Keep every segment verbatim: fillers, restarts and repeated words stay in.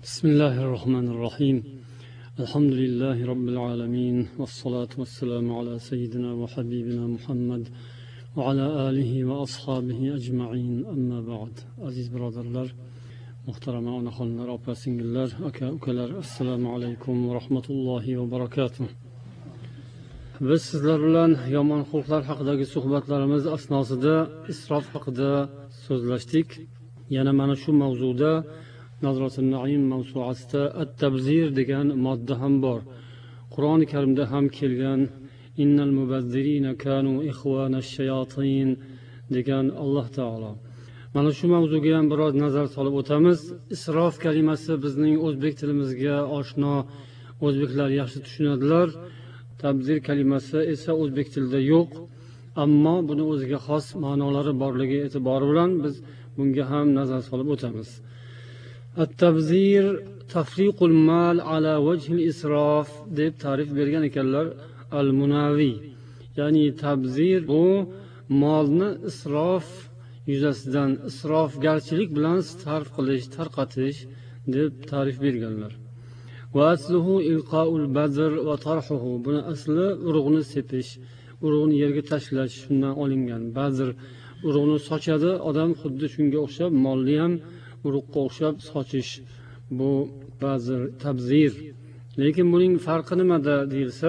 بسم الله الرحمن الرحيم الحمد لله رب العالمين والصلاة والسلام على سيدنا وحبيبنا محمد وعلى آله وأصحابه أجمعين أما بعد عزيز برادرlar muhtarama onaxonlar opa singillar aka ukalar assalomu alaykum va rahmatullohi va barakatuh. Biz sizlar bilan yomon xulqlar haqidagi suhbatlarimiz asnosida isrof haqida so'zlashdik. Yana mana shu mavzuda Nazratun Naim mavzuasida at-tabzir degan modda ham bor. Qur'oni Karimda ham kelgan innal mubazzirina kanu ikhwanash shayatin degan Alloh taolo. Mana shu mavzuga ham biroz nazar solib o'tamiz. Isrof kalimasi bizning o'zbek tilimizga oshno, o'zbeklar yaxshi tushunadilar. Tabzir kalimasi esa o'zbek tilida yo'q, ammo buni o'ziga xos ma'nolari borligi e'tibori bilan biz bunga ham nazar solib o'tamiz. At-tabzir tafriqul mal ala wajhil isrof deb ta'rif bergan ekanlar Al-Munavi. Ya'ni tabzir bu molni isrof yuzasidan isrofgarchilik bilan sarf qilish, tarqatish deb ta'rif berganlar. Va asluhu ilqaul bazr va tarhuhu. Buni asli urug'ni sepish, urug'ni yerga tashlash shundan olingan. Bazr urug'ni sochadi, odam xuddi shunga o'xshab molni ham urug'ga o'xshab sochish. Bu bazr, tabzir. Lekin buning farqi nimada deyilsa,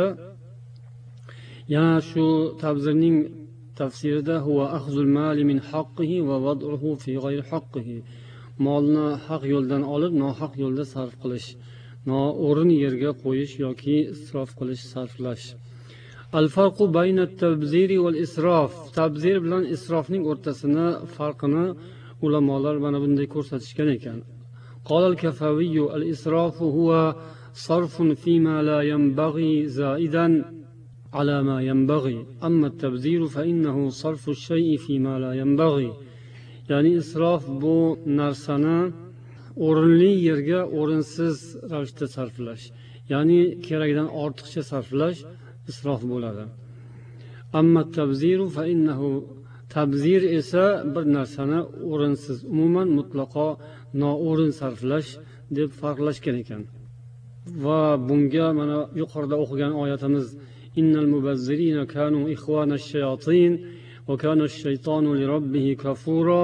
yana shu tabzirning tafsirida huwa akhzul mali min haqqihi va wad'uhu fi ghayri haqqihi. Molni haq yo'ldan olib, nohaq yo'lda sarf qilish, noo'rin yerga qo'yish yoki isrof qilish, sarflash. Al-farqu bayna at-tabziri wal isrof. Tabzir bilan isrofning o'rtasini farqini ulamolar mana bunday ko'rsatishgan ekan. Qala al-Kafawi al-israfu huwa sarfun fima la yanbaghi zaidan على ما ينبغي أما التبذير فإنه صرف الشيء فيما لا ينبغي. يعني إسراف bu narsani o'rinli yerga o'rinsiz ravishda sarflash, ya'ni kerakdan ortiqcha sarflash isrof bo'ladi. Amma tabziru fa innahu tabzir esa bir narsani o'rinsiz, umuman mutlaqo noo'rin sarflash deb farqlashgan ekan. Va bunga mana yuqorida o'qigan oyatimiz innal mubazzirina kanu ikhwanash shayatin va kana ash-shaytonu li rabbih kafura.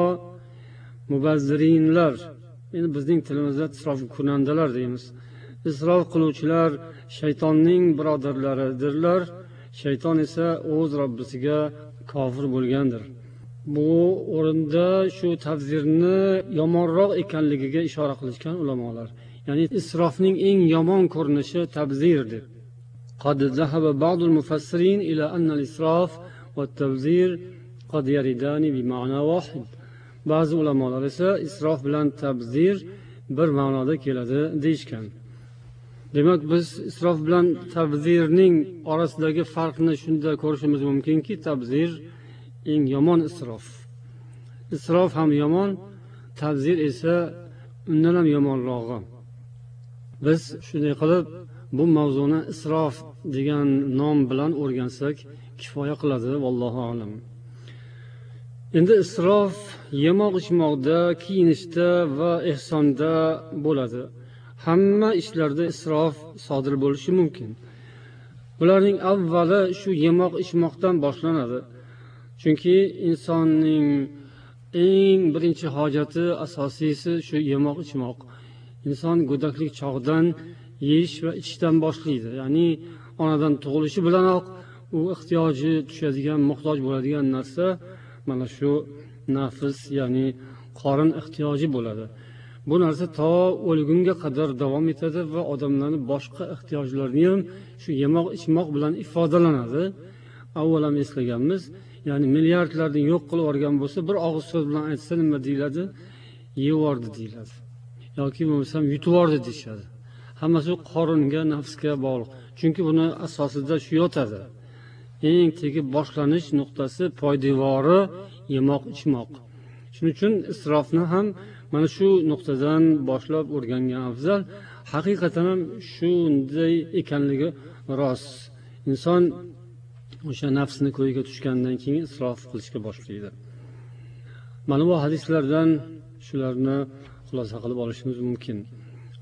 Mubazzirinlar, endi bizning tilimizda isrof kunandalar deymiz. Isrof qiluvchilar shaytonning birodarlaridirlar. Shayton esa o'z Robbisiga kofir bo'lgandir. Bu o'rinda shu tabzirni yomonroq ekanligiga ishora qilishgan ulamolar. Ya'ni isrofning eng yomon ko'rinishi tabzirdir. قد ذهب بعض المفسرين إلى أن الإسراف والتبذير قد يردان بمعنى واحد. بعض علماء esa isrof bilan tabzir bir ma'noda keladi deyishgan. Demak, biz isrof bilan tabzirning orasidagi farqni shunda ko'rishimiz mumkinki, tabzir eng yomon isrof. Isrof ham yomon, tabzir esa undan ham yomonrog'i. Biz shunday qilib bu mavzuni isrof degan nom bilan o'rgansak kifoya qiladi, vallohu a'lam. Endi isrof yemoq ichmoqda, kiyinishda va ehsonda bo'ladi. Hamma ishlarda isrof sodir bo'lishi mumkin. Bularning avvali shu yemoq ichmoqdan boshlanadi. Chunki insonning eng birinchi hojati, asosiysi shu yemoq ichmoq. Inson go'daklik chog'dan yeyish va ichishdan boshlaydi. Ya'ni onadan tug'ilishi bilanoq u ehtiyoji tushadigan, muhtoj bo'ladigan narsa mana shu nafs, ya'ni qorin ehtiyoji bo'ladi. Bu narsa to o'lgunga qadar davom etadi va odamlarning boshqa ehtiyojlarini ham shu yemoq ichmoq bilan ifodalanadi. Avval ham eslaganmiz, ya'ni milliardlarni yo'q qilib yuborgan bo'lsa, bir og'iz so'z bilan aytsa nima deyiladi? Yevordi deyiladi. yoki bo'lmasam yutib yubordi deyishadi. Hammasi qoringa, nafsga bog'liq. Chunki buni asosida shu yotadi. Eng tegib boshlanish nuqtasi, poydevori yemoq ichmoq. Shuning uchun isrofni ham mana shu nuqtadan boshlab o'rgangan afzal. Haqiqatan ham shunday ekanligi rost. Inson o'sha nafsini ko'yiga tushgandan keyin isrof qilishga boshlaydi. Mana bu hadislardan shularni xulosa qilib olishimiz mumkin.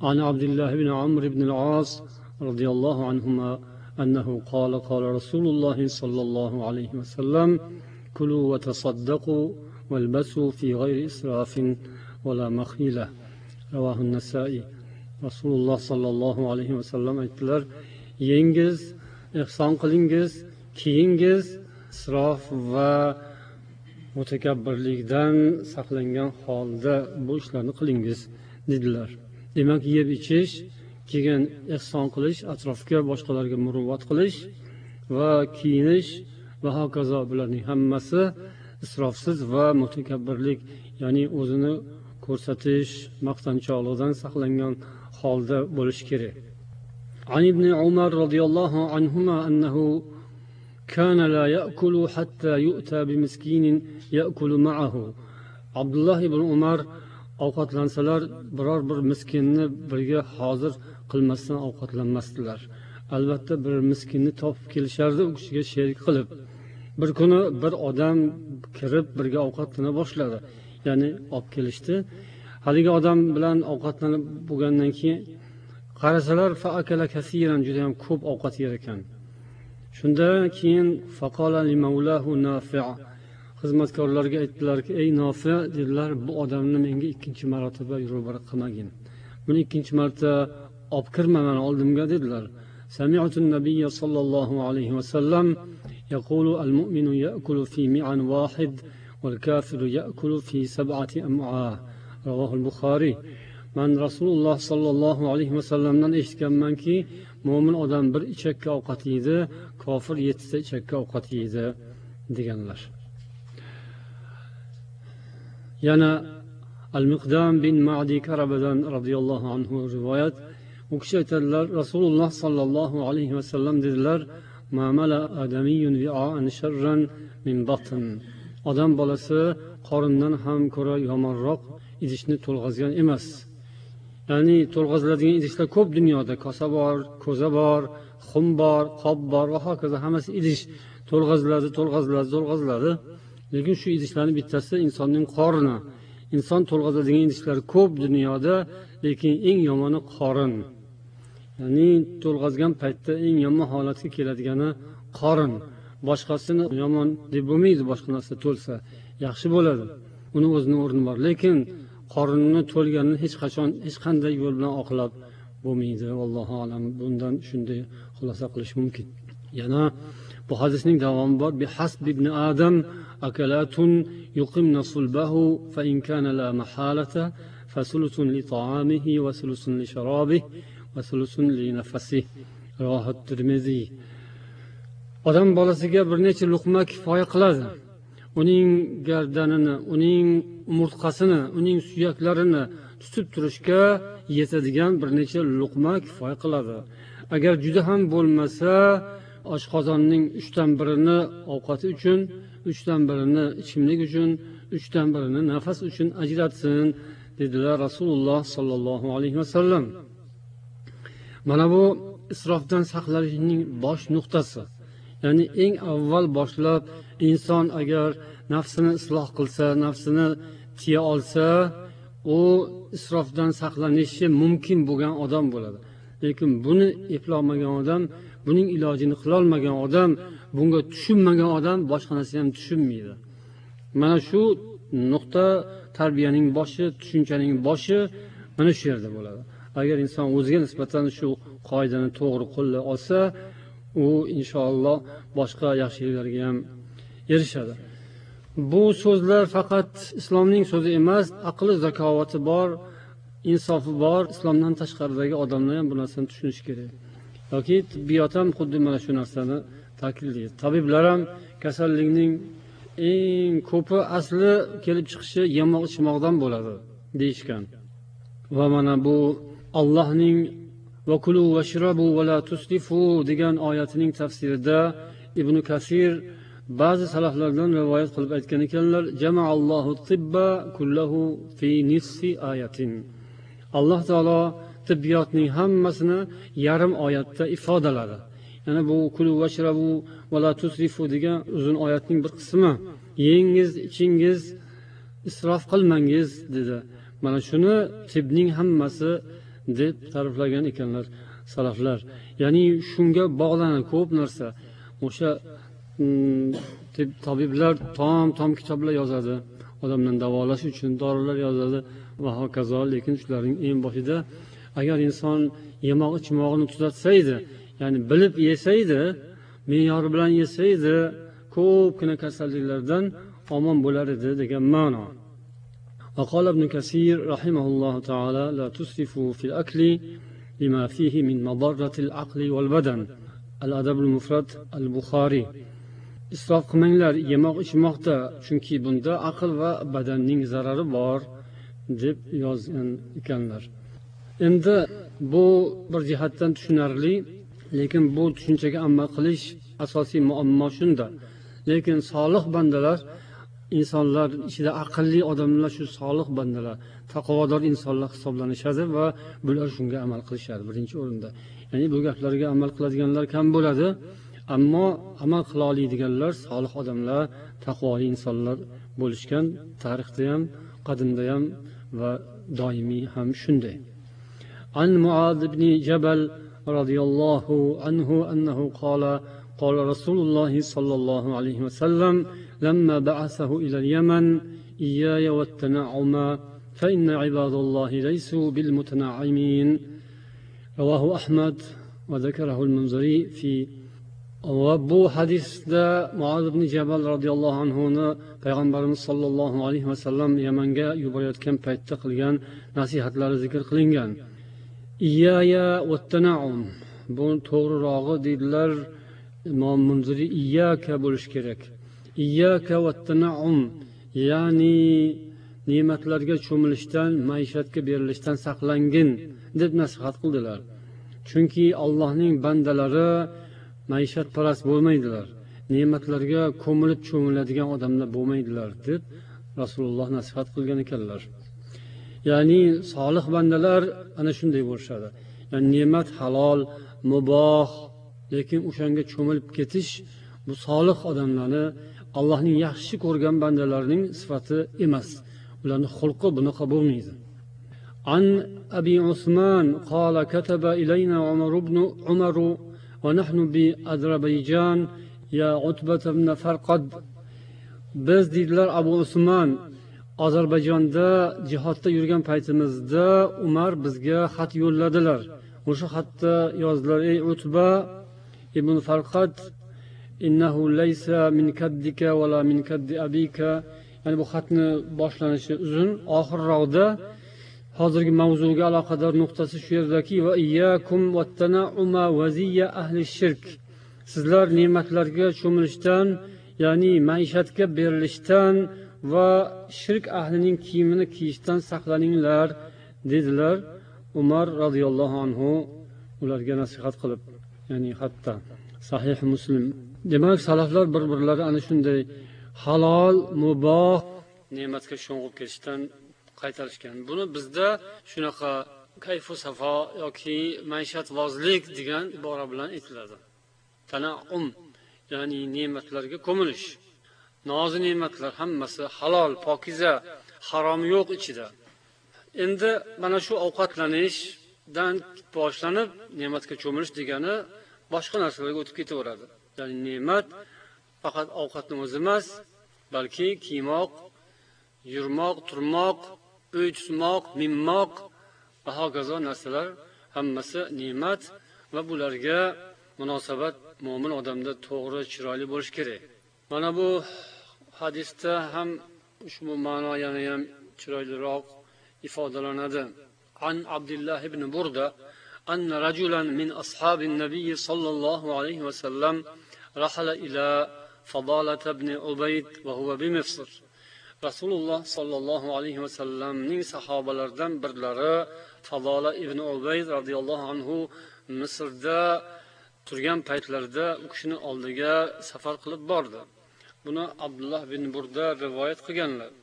عن عبد الله بن عمرو بن العاص رضي الله عنهما أنه قال قال رسول الله صلى الله عليه وسلم كلوا وتصدقوا والبسوا في غير إسراف ولا مخيلة رواه النسائي. رسول الله صلى الله عليه وسلم aytdilar, yengiz, ihson qilingiz, kiyingiz, isrof va mutakabbirlikdan saqlangan holda bu ishlarni qilingiz dedilar. Demak, yeb ichish, keyin ihson qilish, atrofga boshqalarga muruvvat qilish va kiyinish va hokazo, bularning hammasi isrofsiz va mutakabbirlik, ya'ni o'zini ko'rsatish, maqtanchoqlikdan saqlangan holda bo'lish kerak. عن ابن عمر رضي الله عنهما أنه كان لا يأكل حتى يؤتى بمسكين يأكل معه. عبد الله بن عمر ovqatlansalar biror bir miskinni birga hozir qilmasdan ovqatlanmasdilar. Albatta bir miskinni topib kelishardi, u kishiga sherik qilib. Bir kuni bir odam kirib birga ovqatlana boshladi, ya'ni olib kelishdi. Haligi odam bilan ovqatlanib bo'lgandan keyin qarasalar faakala kasiran, juda ham ko'p ovqat yer ekan. Shundan keyin faqala li maulahu Nafi', xizmatkorlarga aytdilarki, ey Nafi', dedilar, bu odamni menga ikkinchi marotaba ro'bara qilmagin. Buni ikkinchi marta olib kirma meni oldimga dedilar. Sami'tu an-nabiy sallallohu alayhi va sallam yaqulu al-mu'minu ya'kulu fi mi'an wahid wal kafiru ya'kulu fi sab'ati am'a. Rawahu al-Bukhari. Man Rasululloh sallallohu alayhi va sallamdan eshitganmanki, mo'min odam bir ichakka ovqat yeydi, kofir yettita ichakka ovqat yeydi deganlar. Yana Al-Miqdam bin Ma'di Karabadan radhiyallohu anhu rivoyat, u kishi aytadilar, Rasululloh sallallohu alayhi va sallam dedilar, ma mala adamiyyun vi'an sharran min batn. Odam bolasi qorindan ham ko'ra yomonroq idishni to'lg'azgan emas. Ya'ni to'lg'aziladigan idishlar ko'p dunyoda, kosa bor, ko'za bor, xum bor, qop bor va hokazo, hammasi idish to'lg'aziladi, to'lg'aziladi, to'lg'aziladi. Lekin shu idishlarning bittasi insonning qorini. Inson to'lg'azadigan idishlar ko'p dunyoda, lekin eng yomoni qorin. Ya'ni to'lg'azgan paytda eng yomon holatga keladigani qorin. Boshqasini yomon deb bo'lmaydi, boshqa narsa to'lsa yaxshi bo'ladi. Uni o'zining o'rni bor, lekin qorinni to'lganini hech qachon hech qanday yo'l bilan oqlab bo'lmaydi. Allohu a'lam. Bundan shunday xulosa qilish mumkin. Yana bu hadisning davomi bor. Bi hasb ibn Adam akalatun yuqimna sulbahu fa in kana la mahalata fasulusun li ta'amihi wa sulusun li sharabihi wa sulusun li nafasihi. Rawahu at-Tirmizi. Odam bolasiga bir necha luqma kifoya qiladi. Uning gardanini, uning umurtqasini, uning suyaklarini tutib turishga yetadigan bir necha luqma kifoya qiladi. Agar juda ham bo'lmasa, oshqozonning uchdan birini ovqati uchun, uchdan birini ichimlik uchun, uchdan birini nafas uchun ajratsin dedilar Rasululloh sallallohu alayhi vasallam. Mana bu isrofdan saqlanishning bosh nuqtasi. Ya'ni eng avval boshlab inson agar nafsini isloh qilsa, nafsini tiya olsa, u isrofdan saqlanishi mumkin bo'lgan odam bo'ladi. Lekin buni eplolmagan odam, buning ilojini qila olmagan odam, bunga tushunmagan odam boshqa narsa ham tushunmaydi. Mana shu nuqta tarbiyaning boshi, tushunchaning boshi mana shu yerda bo'ladi. Agar inson o'ziga nisbatan shu qoidani to'g'ri qo'llay olsa, u inshaalloh boshqa yaxshiliklarga ham erishadi. Bu so'zlar faqat islomning so'zi emas, aqli zakovati bor, insofi bor, islomdan tashqaridagi odamlar ham bu narsani tushunishi kerak. Yoki tibbiyot ham xuddi mana shu narsani ta'kidlaydi. Tabiblar ham kasallikning eng ko'pi asli kelib chiqishi yemoq ichmoqdan bo'ladi deyishgan. Va mana bu Allohning va kulu vashrabu va la tusrifu degan oyatining tafsirida Ibn Kasir ba'zi salaflardan rivoyat qilib aytgan ekanlar, jama'allohu tibba kullahu fi nisfi ayatin. Alloh taolo tibbiyotning hammasini yarim oyatda ifodaladi. Yana bu kulu vashrabu va la tusrifu degan uzun oyatning bir qismi. Yengiz, ichingiz, isrof qilmangiz dedi. Mana shuni tibning hammasi deb ta'riflagan ekanlar salaflar. Ya'ni shunga bog'lanadi ko'p narsa. O'sha tabiblar tom tom kitoblar yozadi, odamlarni davolash uchun dorilar yozadi va hokazo. Lekin shularning eng boshida agar inson yemoq ichmog'ini tuzatsa edi, ya'ni bilib yesa edi, me'yori bilan yesa edi, ko'pgina kasalliklardan omon bo'lar edi degan ma'no. وقال ابن كثير رحمه الله تعالى لا تسرفوا في الأكل لما فيه من مضرة العقل والبدن. الأدب المفرد البخاري. isrof qilmanglar yemoq ichmoqda, chunki bunda aql va badanning zarari bor deb yozgan ekanlar. Endi bu bir jihatdan tushunarli, lekin bu tushunchaga amal qilish asosiy muammo shunda. Lekin solih bandalar, insonlar ichida aqlli odamlar shu solih bandalar, taqvodor insonlar hisoblanishadi va bular shunga amal qilishadi birinchi o'rinda. Ya'ni bu gaplarga amal qiladiganlar kam bo'ladi, ammo amal qila oladiganlar solih odamlar, taqvoli insonlar bo'lishgan. Tarixda ham, qadimda ham va doimiy ham shunday. An Muad ibn Jabal radhiyallohu anhu annahu qala قال رسول الله صلى الله عليه وسلم لما بعثه إلى اليمن إياي والتنعم فإن عباد الله ليسوا بالمتنعمين. رواه أحمد وذكره المنذري في وابو حديث دا معاذ بن جبل رضي الله عنه پیغمبرimiz sallallohu alayhi vasallam Yamanga yuborayotgan paytda qilgan nasihatlari zikr qilingan. Iyaya va tanaum, bu to'g'rirog'i deydilar Imom Munziri, iyyaka bo'lish kerak. Iyyaka va tanaum, ya'ni ne'matlarga cho'milishdan, maishatga berilishdan saqlangin deb nasihat qildilar. Chunki Allohning bandalari maishatparast bo'lmaydilar, ne'matlarga ko'milib cho'miladigan odamlar bo'lmaydilar deb Rasululloh nasihat qilgan ekanlar. Ya'ni solih bandalar ana shunday bo'lishadi. Ya'ni ne'mat halol, muboh, lekin o'shanga cho'milib ketish bu solih odamlarni, Allohning yaxshi ko'rgan bandalarining sifati emas. Ularning xulqi bunaqa bo'lmaydi. An Abi Usman qala kataba ilayna Umar ibn Umar ونحن بأذربيجان يا عتبة بن فرقد. Biz deydilar Abu Usman Ozarbayjonda jihodda yurgan paytimizda Umar bizga xat yo'lladilar. O'sha xatda yozdilar: ey Utba ibn Farqad, innahu laysa min kaddika va la min kaddi abika. Ya'ni bu xatni boshlanishi uzun, oxirroqda hozirgi mavzuga aloqador nuqtasi shu yerdaki: va iyyakum wattanauma waziya ahli shirk. Sizlar ne'matlarga cho'milishdan, ya'ni maishatga berilishdan va shirk ahlining kiyimini kiyishdan saqlaninglar dedilar Umar radhiyallohu anhu ularga nasihat qilib. Ya'ni hatto Sahih Muslim. Demak, salaflar bir-birlari ana shunday halol, muboh ne'matga sho'ng'ib ketishdan qaytarishgan. Buni bizda shunaqa kayfu safo yoki maishatvozlik degan ibora bilan aytiladi. Tanaum, ya'ni ne'matlarga ko'milish. Nozi ne'matlar hammasi halol, pokiza, harom yo'q ichida. Endi mana shu ovqatlanishdan boshlanib ne'matga cho'milish degani boshqa narsalarga o'tib ketaveradi. Ya'ni ne'mat faqat ovqatning o'zi emas, balki kiymoq, yurmoq, turmoq, uy tutmoq, minmoq va hokazo narsalar hammasi ne'mat va bularga munosabat mo'min odamda to'g'ri, chiroyli bo'lish kerak. Mana bu hadisda ham ushbu ma'no yana ham chiroyliroq ifodalanadi. An Abdullah ibn Burda anna rajulan min ashabin nabiy sallallohu alayhi va sallam rahala ila Fadalah ibn Ubayd va huwa bi Misr. Rasululloh sallallohu alayhi va sallamning sahobalaridan birlari Fadalah ibn Ubayd radhiyallohu anhu Misrda turgan paytlarida u kishini oldiga safar qilib bordi. Buni Abdullah bin Burda rivoyat qilganlar.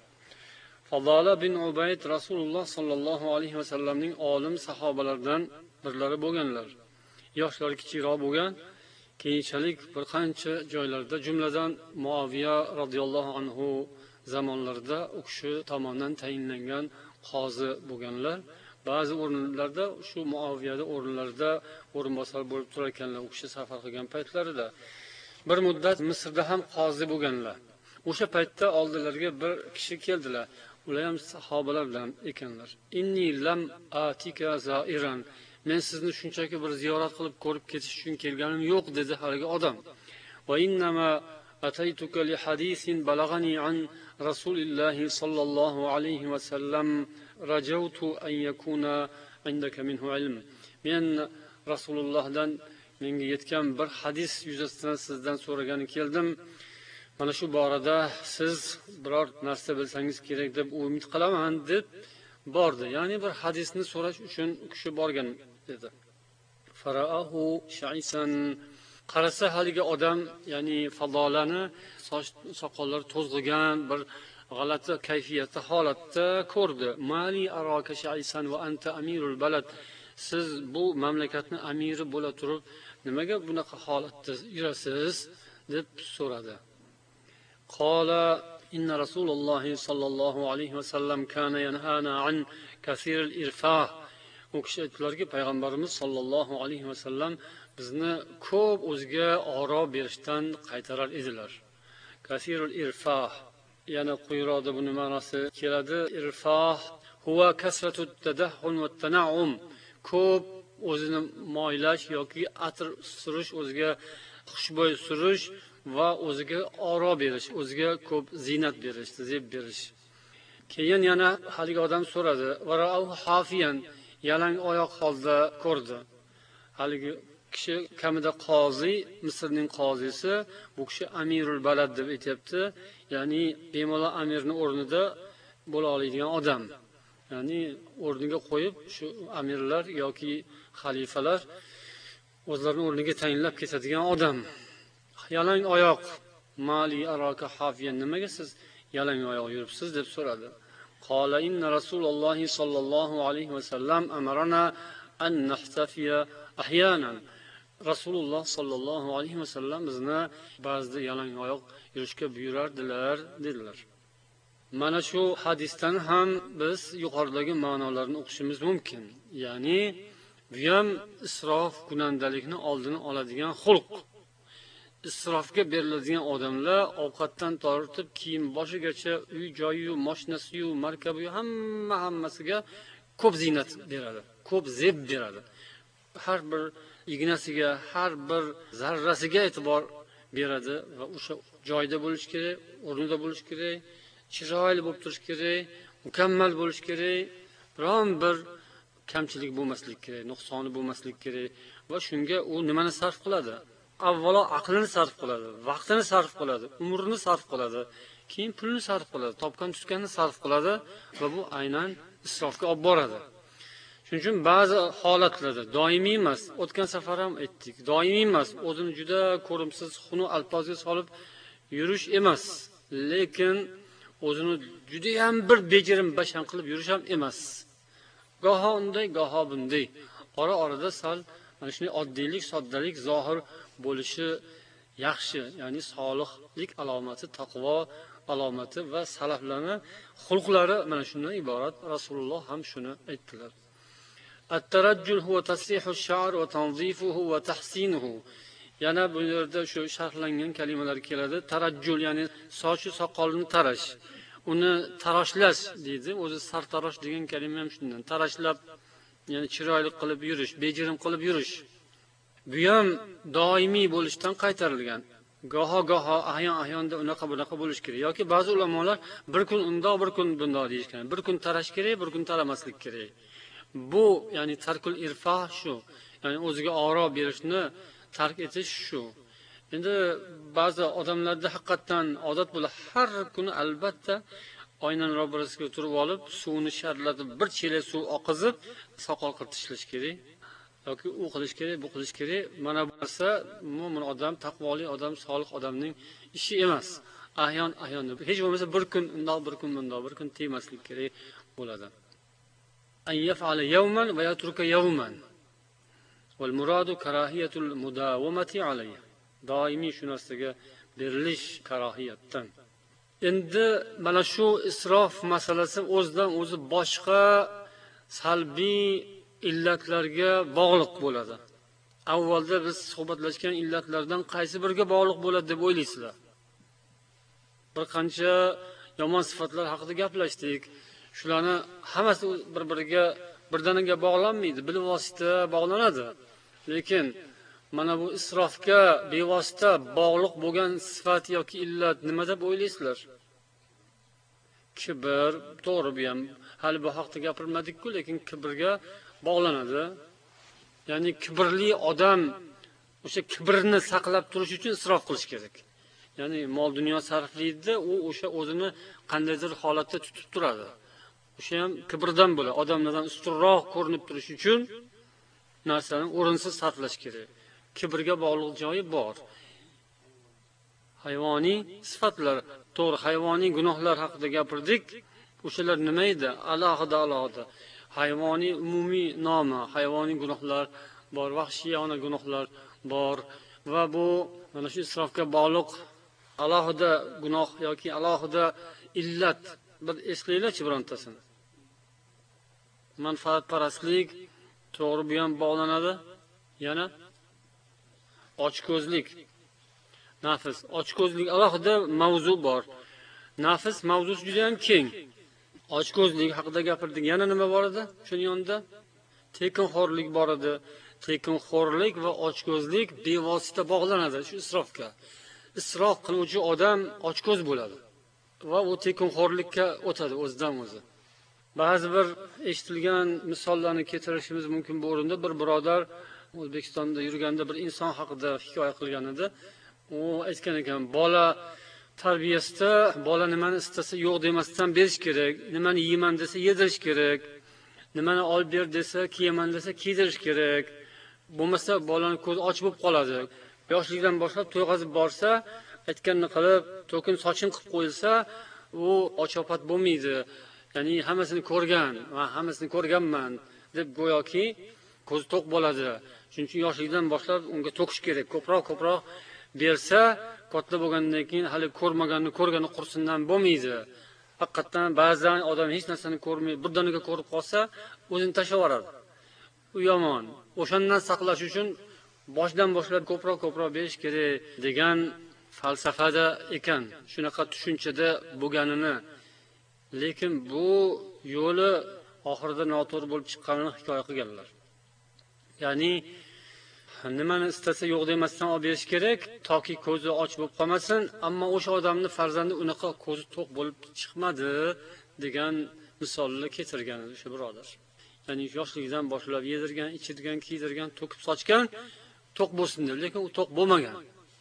Fadalah bin Ubayd Rasululloh sallallohu alayhi va sallamning olim sahobalaridan birlari bo'lganlar. Yoshlari kichikroq bo'lgan, keyinchalik bir qancha joylarda, jumladan Muaviya radhiyallohu anhu zamonlarida u kishi tomonidan tayinlangan qozi bo'lganlar ba'zi o'rinlarda shu Muaviyada o'rinlarida o'rinbosar bo'lib turar ekanlar, u kishi safar qilgan paytlarida. Bir muddat Misrda ham qozi bo'lganlar. O'sha paytda oldilariga bir kishi keldilar. Ular ham sahobalar bilan ekanlar. Inni lam atika zairan. Men sizni shunchaki bir ziyorat qilib ko'rib ketish uchun kelganim yo'q, dedi haligi odam. Va innama ataytuka li hadisin balagani an Rasulillahi sallallohu alayhi va sallam rajawtu an yakuna indaka minhu ilm. Men Rasulullohdan menga yetgan bir hadis yuzasidan sizdan so'ragani keldim. Mana shu borada siz biror narsa bilsangiz kerak deb umid qilaman deb bordi. Ya'ni bir hadisni so'rash uchun u kishi borgan dedi. Faraahu sha'isan, qarasa haligi odam, ya'ni fadolani, soch soqollari to'zg'igan bir g'alati kayfiyatda holatda ko'rdi. Mali araka sha'isan va anta amirul balad. Siz bu mamlakatning amiri bo'la turib nimaga bunaqa holatda yurasiz deb so'radi. Qala inna Rasululloh sallallohu alayhi va sallam kana yanhana an kathir al-irfah. U kishi aytdilarki, payg'ambarimiz sallallohu alayhi va sallam bizni ko'p o'ziga oro berishdan qaytarar edilar. Kasirul irfah, yana quyroqda buni ma'nosi keladi. Irfah huwa kasratut tadahhun va tana'um. Ko'p o'zini moylash yoki atir surish, o'ziga xushbo'y surish va o'ziga oro berish, o'ziga ko'p zinat berish, zeb berish. Keyin yana haligi odam so'radi. Vara'u hafiyan, yalang oyoq holda ko'rdi. Haligi kishi kamida qozi, Misrning qozisi, bu kishi amirul balad deb aytibdi. Ya'ni bemalol amirning o'rnida bo'la oladigan odam. Ya'ni o'rniga qo'yib shu amirlar yoki xalifalar o'zlarining o'rniga tayinlab ketadigan odam. Yalang oyoq, mali araka hafiyan, nimaga siz yalang oyoq yuribsiz deb so'radi. Qala inna Rasululloh sallallohu alayhi va sallam amarana an nahtafiya ahyanan. Rasululloh sallallohu alayhi va sallam bizni ba'zida yalang oyoq yurishga buyurardilar dedilar. Mana shu hadisdan ham biz yuqoridagi ma'nolarni o'qishimiz mumkin. Ya'ni bu ham isrof kunandalikni oldini oladigan xulq. Isrofga beriladigan odamlar ovqatdan tortib kiyim boshigacha, uy joyi, mashinasi, markabi, hamma hammasiga ko'p zinat beradi, ko'p zeb beradi. Har bir ignasiga, har bir zarrasiga e'tibor beradi va o'sha joyda bo'lish kerak, o'rnida bo'lish kerak, chiroyli bo'lib turish kerak, mukammal bo'lish kerak, biron bir kamchilik bo'lmaslik kerak, nuqsoni bo'lmaslik kerak va shunga u nimani sarf qiladi? Avvalo aqlini sarf qiladi, vaqtini sarf qiladi, umrini sarf qiladi, keyin pulni sarf qiladi, topgan tutganini sarf qiladi va bu aynan isrofga olib boradi. Shuning uchun ba'zi holatlarda doimiy emas, o'tgan safar ham aytdik, doimiy emas, o'zini juda ko'rimsiz xunu alpozga solib yurish emas, lekin o'zini juda ham bir bejirim bashan qilib yurish ham emas. Goho unday, goho bunday. Ora-orada sal mana shunday oddiylik, soddalik zohir bo'lishi yaxshi. Ya'ni solihlik alomati, taqvo alomati va salaflarning xulqlari mana shundan iborat. Rasululloh ham shuni aytdilar. At-tarajjul huwa tasrihu ash-sha'r wa tanzifuhu wa tahsinuhu. Yana bu yerda shu sharhlangan kalimalar keladi. Tarajjul, ya'ni sochi soqolni tarash. Uni taroshlash deydi. O'zi sartarosh degan kalima ham shundan. Tarashlab, ya'ni chiroyli qilib yurish, bejirim qilib yurish. Bu ham doimiy bo'lishdan qaytarilgan. Goho-goho, ahyon-ahyonda unaqa bunaqa bo'lish kerak. Yoki ba'zi ulamolar bir kun undoq, bir kun bundoq deyishgan. Bir kun tarash kerak, bir kun taramaslik kerak. Bu, ya'ni tarkul irfoh shu. Ya'ni o'ziga oro berishni tark etish shu. Endi ba'zi odamlarda haqiqatan odat bo'ladi, har kuni albatta oynaning ro'barasiga turib olib, suvni sharlatib, bir chelak suv oqizib, soqol qirtishlash kerak. Yoki u qilish kerak, bu qilish kerak. Mana bu narsa mo'min odam, taqvoli odam, solih odamning ishi emas. Ahyon ahyonda. Hech bo'lmasa bir kun undoq, bir kun bundoq, bir kun tegmaslik kerak bo'ladi. An yaf'ala yawman va yatruka yawman. Wal muradu karahiyatul mudawamati alayhi. Doimiy shu narsaga berilish karohiyatdan. Endi mana shu isrof masalasi o'zidan o'zi boshqa salbiy illatlarga bog'liq bo'ladi. Avvalda biz suhbatlashgan illatlardan qaysi biriga bog'liq bo'ladi deb o'ylaysizlar? Bir qancha yomon sifatlar haqida gaplashdik. Shularni hammasi bir-biriga birdaniga bog'lanmaydi, bilvosita bog'lanadi. Lekin mana bu isrofga bevosita bog'liq bo'lgan sifat yoki illat nima deb o'ylaysizlar? Kibr, to'g'ri bu ham hali bu haqda gapirmadik-ku, lekin kibrga bog'lanadi. Ya'ni kibrli odam o'sha kibrni saqlab turish uchun isrof qilish kerak. Ya'ni mol dunyo sarflaydi, u o'sha o'zini qandaydir holatda tutib turadi. O'sha ham kibrdan bo'ladi. Odamlardan ustunroq ko'rinib turish uchun narsani o'rinsiz sarflash kerak. Kibrga bog'liq joyi bor. Hayvoniy sifatlar, to'g'ri, hayvoniy gunohlar haqida gapirdik. O'shalar nima edi? Alohida alohida. Hayvoniy umumiy nomi, hayvoniy gunohlar bor, vahshiyona gunohlar bor va bu mana shu isrofga bog'liq alohida gunoh yoki alohida illat. Bir eslanglarchi birontasini. Manfaatparastlik, to'g'ri, bu ham bog'lanadi. Yana ochko'zlik. Nafs, ochko'zlik alohida mavzu bor. Nafs mavzusi juda ham keng. Ochko'zlik haqida gapirdik. Yana nima bor edi? Shuning yonida tekinxo'rlik bor edi. Tekinxo'rlik va ochko'zlik bevosita bog'lanadi shu isrofga. Isrof qiluvchi odam ochko'z bo'ladi va u tekinxo'rlikka o'tadi o'zidan o'zi. Ba'zi bir eshitilgan misollarni keltirishimiz mumkin bu o'rinda. Bir birodar O'zbekistonda yurganda bir inson haqida hikoya qilgan edi. U aytgan ekan, bola tarbiyasida bola nimani istasa yo'q demasdan berish kerak, nimani yeyman desa yedirish kerak, nimani olib ber desa kiyaman desa kiydirish kerak. Bo'lmasa bolani ko'zi och bo'lib qoladi. Yoshlikdan boshlab to'yg'azib borsa, aytganini qilib, to'kin sochin qilib qo'yilsa, u ochopat bo'lmaydi. Ya'ni hammasini ko'rgan, va hammasini ko'rganman deb go'yoki ko'zi to'q bo'ladi. Shuning uchun yoshlikdan boshlab unga to'qish kerak, ko'proq ko'proq bersa, katta bo'lgandan keyin hali ko'rmaganni ko'rgani qursindan bo'lmaydi. Haqiqatan ba'zan odam hech narsani ko'rmay, birdaniga ko'rib qolsa, o'zini tashlab yuboradi. U yomon. O'shandan saqlash uchun boshdan boshlab ko'proq ko'proq berish kerak degan falsafada ekan. Shunaqa tushunchada bo'lganini. Lekin bu yo'li oxirida noto'g'ri bo'lib chiqqanini hikoya qilganlar. Ya'ni nimani istasa yo'q demasdan olib berish kerak, toki ko'zi och bo'lib qolmasin, ammo o'sha odamni farzandi unaqa ko'zi to'q bo'lib chiqmadi degan misolni keltirgan o'sha birodar. Ya'ni yoshligidan boshlab yedirgan, ichirgan, kiydirgan, to'kib sochgan, to'q bo'lsin deb, lekin u to'q bo'lmagan.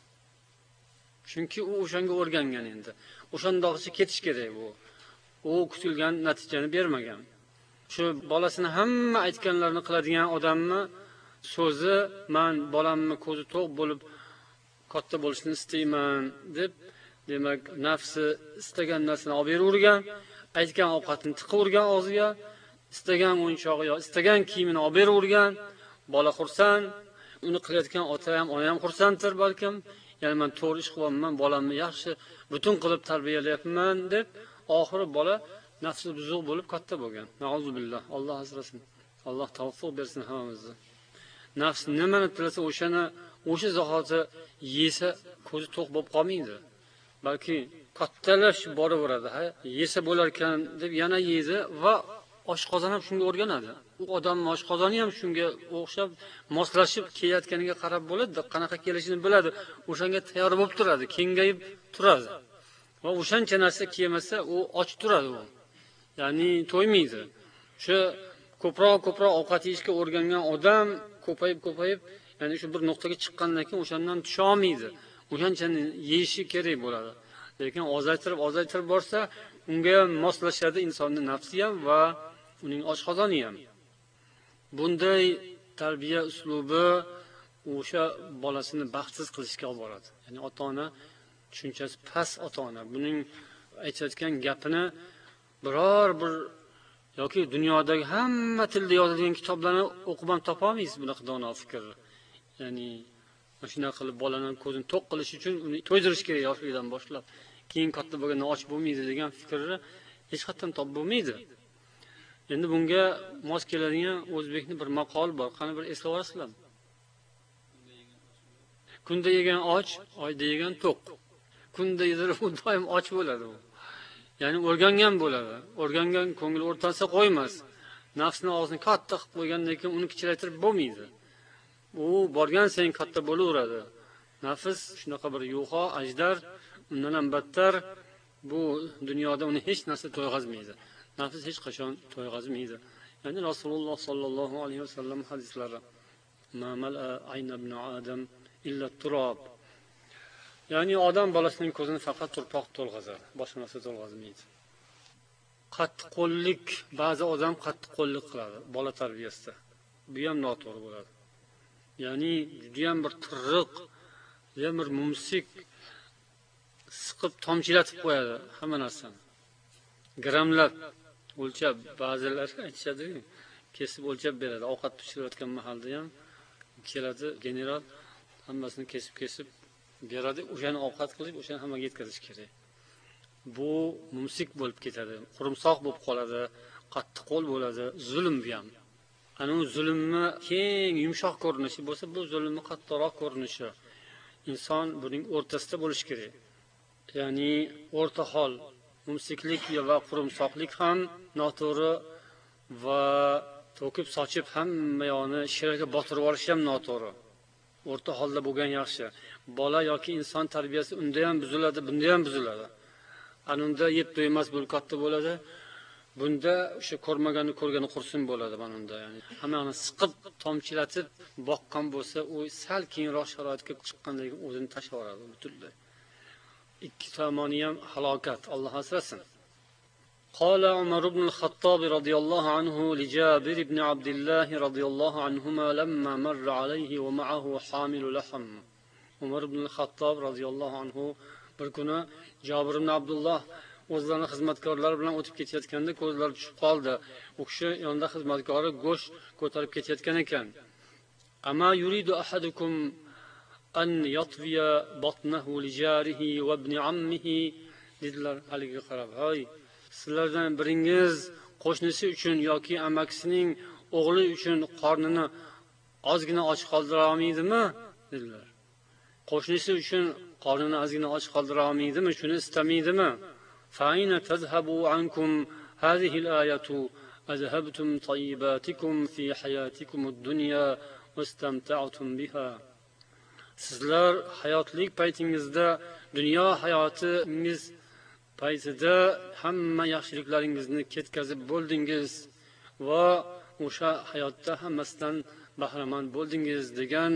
Chunki u o'shanga o'rgangan endi. O'shandoqcha ketish kerak bu. U kutilgan natijani bermagan. Shu bolasini hamma aytganlarini qiladigan odamni so'zi, men bolamni ko'zi to'q bo'lib katta bo'lishini istayman deb, demak, nafsi istagan narsani olib beravergan, aytgan ovqatini tiqavergan og'ziga, istagan o'yinchog'i yo istagan kiyimini olib beravergan, bola xursand, uni qilayotgan ota ham, ona ham xursanddir balkim. Ya'ni men to'g'ri ish qilyapman, bolamni yaxshi butun qilib tarbiyalayapman deb, oxiri bola nafsi buzuq bo'lib katta bo'lgan. Nauzubillah, Alloh asrasin. Alloh tavfiq bersin hammamizga. Nafs nimani tilasa o'shani o'sha zahoti yesa ko'zi to'q bo'lib qolmaydi. Balki kattalash boraveradi, ha, yesa bo'lar ekan deb yana yeydi va oshqozon ham shunga o'rganadi. U odamning oshqozoni ham shunga o'xshab moslashib kelayotganiga qarab bo'ladi, qanaqa kelishini biladi. O'shanga tayyor bo'lib turadi, kengayib turadi. Va o'shancha narsa kiyamasa, u och turadi u. Ya'ni to'ymaydi. Shu ko'proq ko'proq ovqat yeyishga o'rgangan odam ko'payib ko'payib, ya'ni shu bir nuqtaga chiqqandan keyin o'shandan tusha olmaydi. O'shanchani yeyishi kerak bo'ladi. Lekin ozaytirib ozaytirib borsa, unga ham moslashadi insonning nafsi ham va uning oshqozoni ham. Bunday tarbiya uslubi o'sha bolasini baxtsiz qilishga olib boradi. Ya'ni ota-ona tushunchasi past ota-ona. Buning aytayotgan gapini biror bir yoki dunyodagi hamma tilda yozilgan kitoblarni o'qib ham topa olmaysiz bunaqa dono fikr. Ya'ni shuna qilib bolaning ko'zini to'q qilish uchun uni to'ydirish kerak yoshligidan boshlab. Keyin katta bo'lganda och bo'lmaydi degan fikrni hech qachon topib bo'lmaydi. Endi bunga mos keladigan o'zbekni bir maqol bor. Qani bir eslab olasizlarmi? Kunda yegan och, oyda yegan to'q. Kunda yedirib u doim och bo'ladi u. Ya'ni o'rgangan bo'ladi. O'rgangan ko'ngil o'rtasa qo'ymas. Nafsini og'zini katta qilib qo'ygandan keyin uni kichiraytirib bo'lmaydi. U borgan sayin katta bo'laveradi. Nafs shunaqa bir yuho, ajdar, undan ham battar bu dunyoda uni hech narsa to'yg'azmaydi. Nafs hech qachon to'yg'azmaydi. Ya'ni Rasululloh sollallohu alayhi vasallam hadislari: "Ma mal'a ayna ibn Adam illa turab." Ya'ni odam bolasining ko'zini faqat turpoq to'lg'azadi, boshqa narsa to'lg'azmaydi. Qattiqqo'llik, ba'zi odam qattiqqo'llik qiladi bola tarbiyasida. Bu ham noto'g'ri bo'ladi. Ya'ni juda ham bir tirriq, juda bir mumsik siqib tomchilatib qo'yadi hamma narsani. Gramlab o'lchab, ba'zilar aytishadi, kesib o'lchab beradi. Ovqat pishirayotgan mahalda ham keladi general, hammasini kesib-kesib beradi. O'shani ovqat qilib, o'shani hammaga yetkazish kerak. Bu mumsik bo'lib ketadi, qurumsoq bo'lib qoladi, qattiqqo'l bo'ladi, zulm bu ham. Ana u zulmni keng, yumshoq ko'rinishi bo'lsa, bu zulmni qattiqroq ko'rinishi. Inson buning o'rtasida bo'lish kerak. Ya'ni o'rta hol, mumsiklik va qurumsoqlik ham noto'g'ri va to'kib sochib hamma yo'ni shiraga botirib olish ham noto'g'ri. O'rta holda bo'lgan yaxshi. Bola yoki inson tarbiyasi unda ham buziladi, bunda ham buziladi. Anunda yeb to'ymas bo'lib katta bo'ladi. Bunda o'sha ko'rmagani ko'rgani qursin bo'ladi manunda. Ya'ni hammani siqib, tomchilatib boqqan bo'lsa, u sal keyinroq sharoitga chiqqandan keyin o'zini tashlab yuboradi butunlay. Ikki tomoni ham halokat, Alloh asrasin. قال عمر بن الخطاب رضي الله عنه لجابر بن عبد الله رضي الله عنهما لما مر عليه ومعه حامل لحم. Umar ibn al-Xattob radhiyallohu anhu bir kuni Jabir ibn Abdullah o'zlarining xizmatkorlari bilan o'tib ketayotganda ko'zlari tushib qoldi. U kishi yonida xizmatkori go'sht ko'tarib ketayotgan ekan. Ama yuridu ahadukum an yatviya batnahu li jarihi va ibn ammihi dedilar haliga qarab. Hay, sizlardan biringiz qo'shnisi uchun yoki amakisining o'g'li uchun qornini ozgina och qoldira olmaydimi? dedilar. Qo'shnisi uchun qornini ozgina och qoldira olmaydimi? Shuni istamaydimi? Fa'ina tazhabu ankum hadhihi al-ayatu azhabtum tayyibatikum fi hayatikum ad-dunya wastamta'tum biha. Sizlar hayotlik paytingizda, dunyo hayotingiz paytida hamma yaxshiliklaringizni ketkazib bo'ldingiz va o'sha hayotda hammasidan bahramand bo'ldingiz degan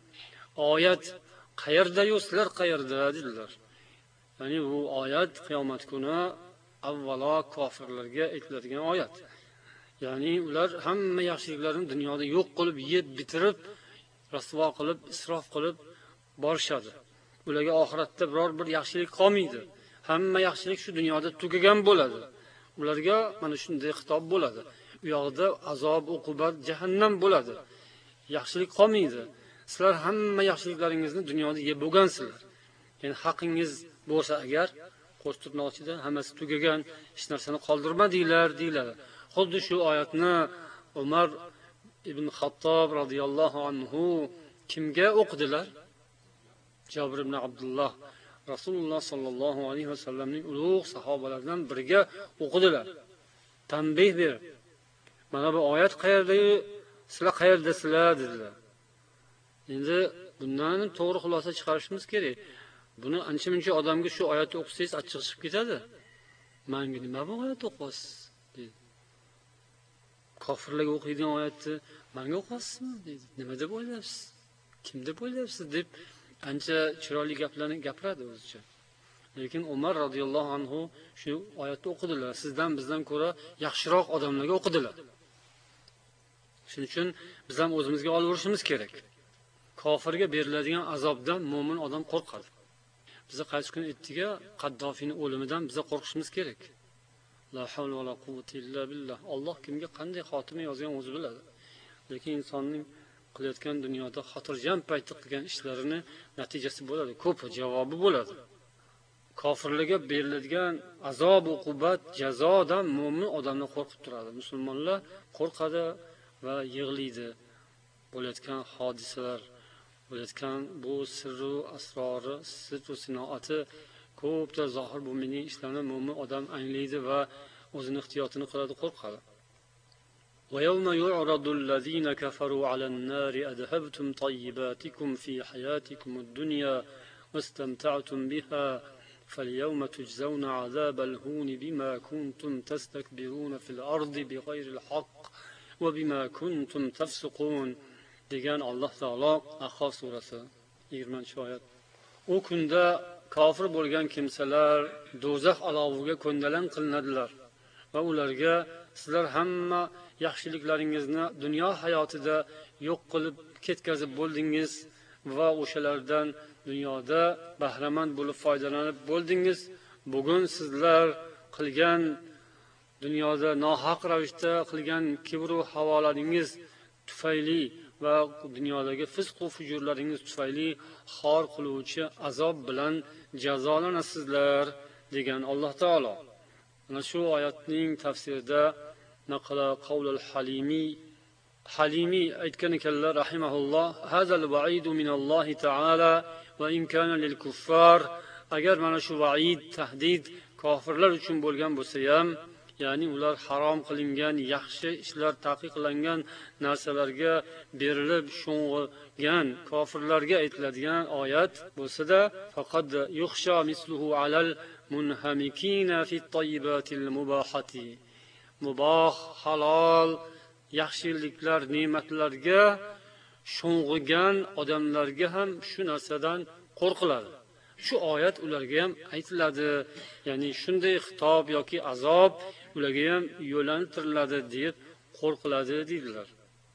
oyat qayerda-yu, sizlar qayerda dedilar. Ya'ni bu oyat qiyomat kuni avvalo kofirlarga aytiladigan oyat. Ya'ni ular hamma yaxshiliklarini dunyoda yo'q qilib, yeb bitirib, rasvo qilib, isrof qilib borishadi. Ularga oxiratda biror bir yaxshilik qolmaydi. Hamma yaxshilik shu dunyoda tugagan bo'ladi. Ularga mana shunday xitob bo'ladi. U yoqda azob, uqubat, jahannam bo'ladi. Yaxshilik qolmaydi. Sizlar hamma yaxshiliklaringizni dunyoda yeb bo'lgansizlar. Ya'ni haqingiz bo'lsa agar qo'sh tirnoqchida hammasi tugagan, hech narsani qoldirmadinglar deyiladi. Xuddi shu oyatni Umar ibn Xattob radhiyallohu anhu kimga o'qidilar? Jabir ibn Abdullah Rasululloh sallallohu alayhi vasallamning ulug' sahobalaridan biriga o'qidilar. Tanbeh berib, mana bu oyat qayerda, sizlar qayerdasizlar dedilar. Endi bundan to'g'ri xulosa chiqarishimiz kerak. Buni ancha-muncha odamga shu oyatni o'qisangiz achchiq chiqib ketadi. Menga nima bu oyatni o'qiysiz dedi. Kofirlarga o'qiydigan oyatni menga o'qasizmi dedi. Nima deb o'ylaysiz? Kim deb o'ylaysiz deb ancha chiroyli gaplarni gapiradi o'zicha. Lekin Umar radhiyallohu anhu shu oyatni o'qidilar. Sizdan bizdan ko'ra yaxshiroq odamlarga o'qidilar. Shuning uchun biz ham o'zimizga olib o'rishimiz kerak. Kofirga beriladigan azobdan mo'min odam qo'rqadi. Biza qaysi kun aytdiga Qaddofining o'limidan biza qo'rqishimiz kerak. La havla va la quvvata illa billah. Alloh kimga qanday xotima yozgan o'zi biladi. Lekin insonning qilayotgan dunyoda xotirjam paytda qilgan ishlarini natijasi bo'ladi, ko'p javobi bo'ladi. kofirlarga beriladigan azob, uqubat, jazodan mo'min odamni qo'rqib turadi. Musulmonlar qo'rqadi va yig'laydi. Bo'layotgan hodisalar, bo'layotgan bu sirru asrori, sirru sinoati ko'pda zohir bo'lmagan ishlarni mo'min odam anglaydi va o'zini ehtiyotini qiladi, qo'rqadi. وَيَوْمَ يُعْرَضُ الَّذِينَ كَفَرُوا عَلَى النَّارِ أَذْهَبْتُمْ طَيِّبَاتِكُمْ فِي حَيَاتِكُمُ الدُّنْيَا وَاسْتَمْتَعْتُمْ بِهَا فَالْيَوْمَ تُجْزَوْنَ عَذَابَ الْهُونِ بِمَا كُنْتُمْ تَسْتَكْبِرُونَ فِي الْأَرْضِ بِغَيْرِ الْحَقِّ وَبِمَا كُنْتُمْ تَفْسُقُونَ degan Alloh taolo Ahqof surasi yigirmanchi oyat. U kunda kofir bo'lgan kimsalar do'zax aloviga ko'ndalang qilinadilar va ularga sizlar hamma yaxshiliklaringizni dunyo hayotida yo'q qilib ketkazib bo'ldingiz va o'shalardan dunyoda bahramand bo'lib foydalanib bo'ldingiz. Bugun sizlar qilgan dunyoda nohaq ravishda qilgan kibru havolaringiz tufayli va dunyodagi fisq va fujurlaringiz tufayli xor qiluvchi azob bilan jazolanasizlar degan Alloh taolo. Mana shu oyatning tafsirida naqla qavlul halimi halimi aytgan ekanlar rahimahulloh, hazal va'idu minallohi taala va in kana lil kuffar. Agar mana shu va'id, tahdid kofirlar uchun bo'lgan bo'lsa ham, ya'ni ular harom qilingan yaxshi ishlar, taqiqlangan narsalarga berilib sho'ng'igan kofirlarga aytiladigan oyat bo'lsa-da, faqad yukhsha misluhu alal munhamikina fi tayyibatil mubahati. Muboh, halol, yaxshiliklar, ne'matlarga sho'ng'igan odamlarga ham shu narsadan qo'rqiladi. Shu oyat ularga ham aytiladi, ya'ni shunday xitob yoki azob ularga ham yo'lantiriladi deb qo'rqiladi deydilar.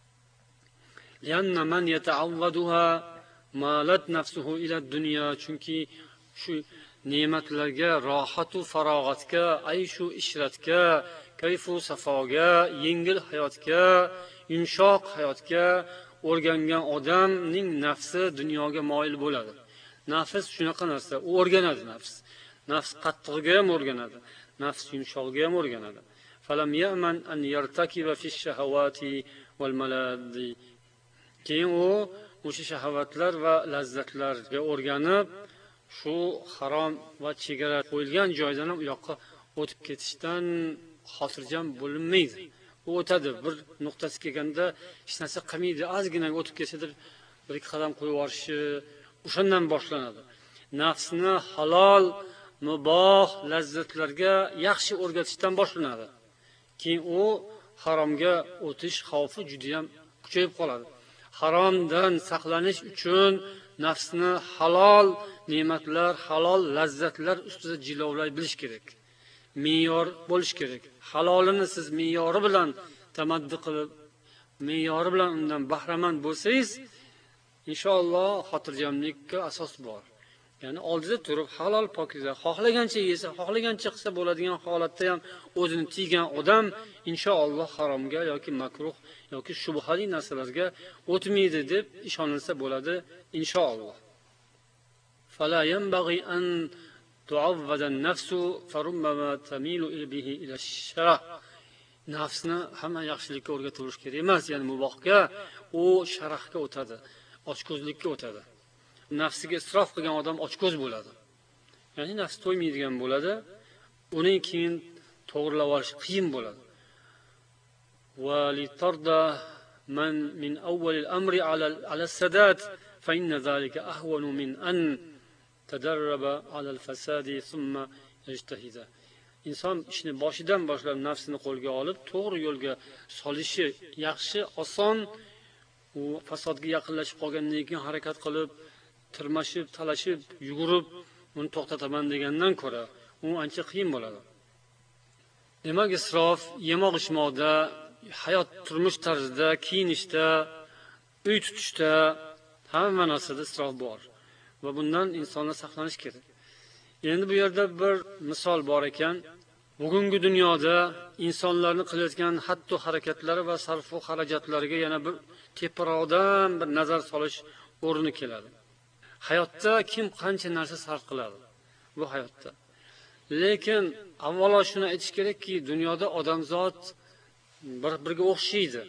Lianna man yata'awwaduha malat nafsuhu ila dunya, chunki shu ne'matlarga, rohatu farog'atga, ayshu ishratga, kayfu safoga, yengil hayotga, yumshoq hayotga o'rgangan odamning nafsi dunyoga moyil bo'ladi. Nafs shunaqa narsa, u o'rganadi nafs. Nafs qattig'iga ham o'rganadi, nafs yumshog'iga ham o'rganadi. Falam ya'man an yartakiba fi shahawati wal maladi. Keyin u o'sha shahovatlar va lazzatlarga o'rganib, shu harom va chegara qo'yilgan joydan ham u yoqqa o'tib ketishdan xotirjam bo'linmaydi. U o'tadi, bir nuqtasi kelganda hech narsa qilmaydi, ozgina o'tib ketsadir, bir ikki qadam qo'yib yuborishi o'shandan boshlanadi. Nafsni halol, muboh lazzatlarga yaxshi o'rgatishdan boshlanadi. Keyin u haromga o'tish xavfi juda ham kuchayib qoladi. Haromdan saqlanish uchun nafsni halol ne'matlar, halol lazzatlar ustida jilovlay bilish kerak. Me'yor bo'lish kerak. Halolini siz me'yori bilan tamaddi qilib, me'yori bilan undan bahramand bo'lsangiz, inshaalloh xotirjamlikka asos bor. Ya'ni oldida turib halol pokiza xohlagancha yesa, xohlagancha qilsa bo'ladigan holatda ham o'zini tiygan odam inshaalloh haromga yoki makruh yoki shubhali narsalarga o'tmaydi deb ishonilsa bo'ladi inshaalloh. Fala yanbaghi an tu'awwada an-nafsu farummama tamilu bihi ila ash-shara. Nafsni hamma yaxshilikka o'rgatilish kerak emas, ya'ni mubohga, u sharahga o'tadi, ochko'zlikka o'tadi. Nafsiga isrof qilgan odam ochko'z bo'ladi. Ya'ni nafs to'ymaydigan bo'ladi, uning keyin to'g'rilab olish qiyin bo'ladi. Va litarda man min awwal al-amri ala ala sadat fa inna zalika ahwanu min an tadarraba ala al-fasadi thumma yajtahida. Inson ishni boshidan boshlab nafsini qo'lga olib, to'g'ri yo'lga solishi yaxshi, oson. U fasodga yaqinlashib qolgandan keyin harakat qilib, tirmashib, talashib, yugurib, uni to'xtataman degandan ko'ra, u ancha qiyin bo'ladi. Demak, isrof yemoq ichmoqda, hayot turmush tarzida, kiyinishda, uy tutishda hamma narsada isrof bor va bundan insonlar saqlanish kerak. Endi bu yerda bir misol bor ekan. Bugungi dunyoda insonlarning qilayotgan hatto harakatlari va sarf va xarajatlariga yana bir teparoqdan bir nazar solish o'rni keladi. Hayotda kim qancha narsa sarf qiladi? bu hayotda. Lekin avvalo shuni aytish kerakki, dunyoda odamzod bir-biriga o'xshaydi.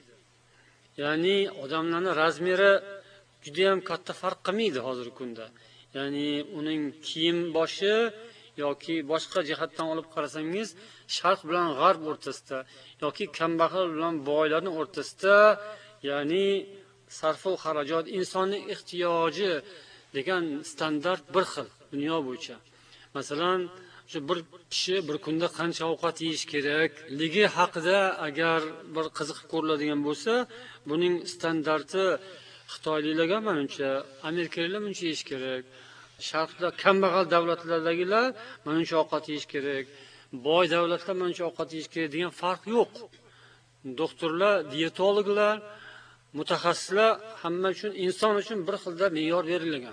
Ya'ni odamlarning razmeri juda ham katta farq qilmaydi hozirgi kunda. Ya'ni uning kiyim boshi yoki boshqa jihatdan olib qarasangiz, sharq bilan g'arb o'rtasida yoki kambag'al bilan boylarning o'rtasida, ya'ni sarfu xarajat, insonning ehtiyoji degan standart bir xil dunyo bo'yicha. Masalan, shu bir kishi bir kunda qancha ovqat yeyish kerakligi haqida agar bir qiziqib ko'riladigan bo'lsa, buning standarti Xitoyliklarga menimcha, Amerikaliklar buncha yeyish kerak. Sharqda kambag'al davlatlardagilar menimcha ovqat yeyish kerak. Boy davlatlar menimcha ovqat yeyish kerak degan farq yo'q. Doktorlar, diyetologlar, mutaxassislar hamma uchun, inson uchun bir xilda me'yor berilgan.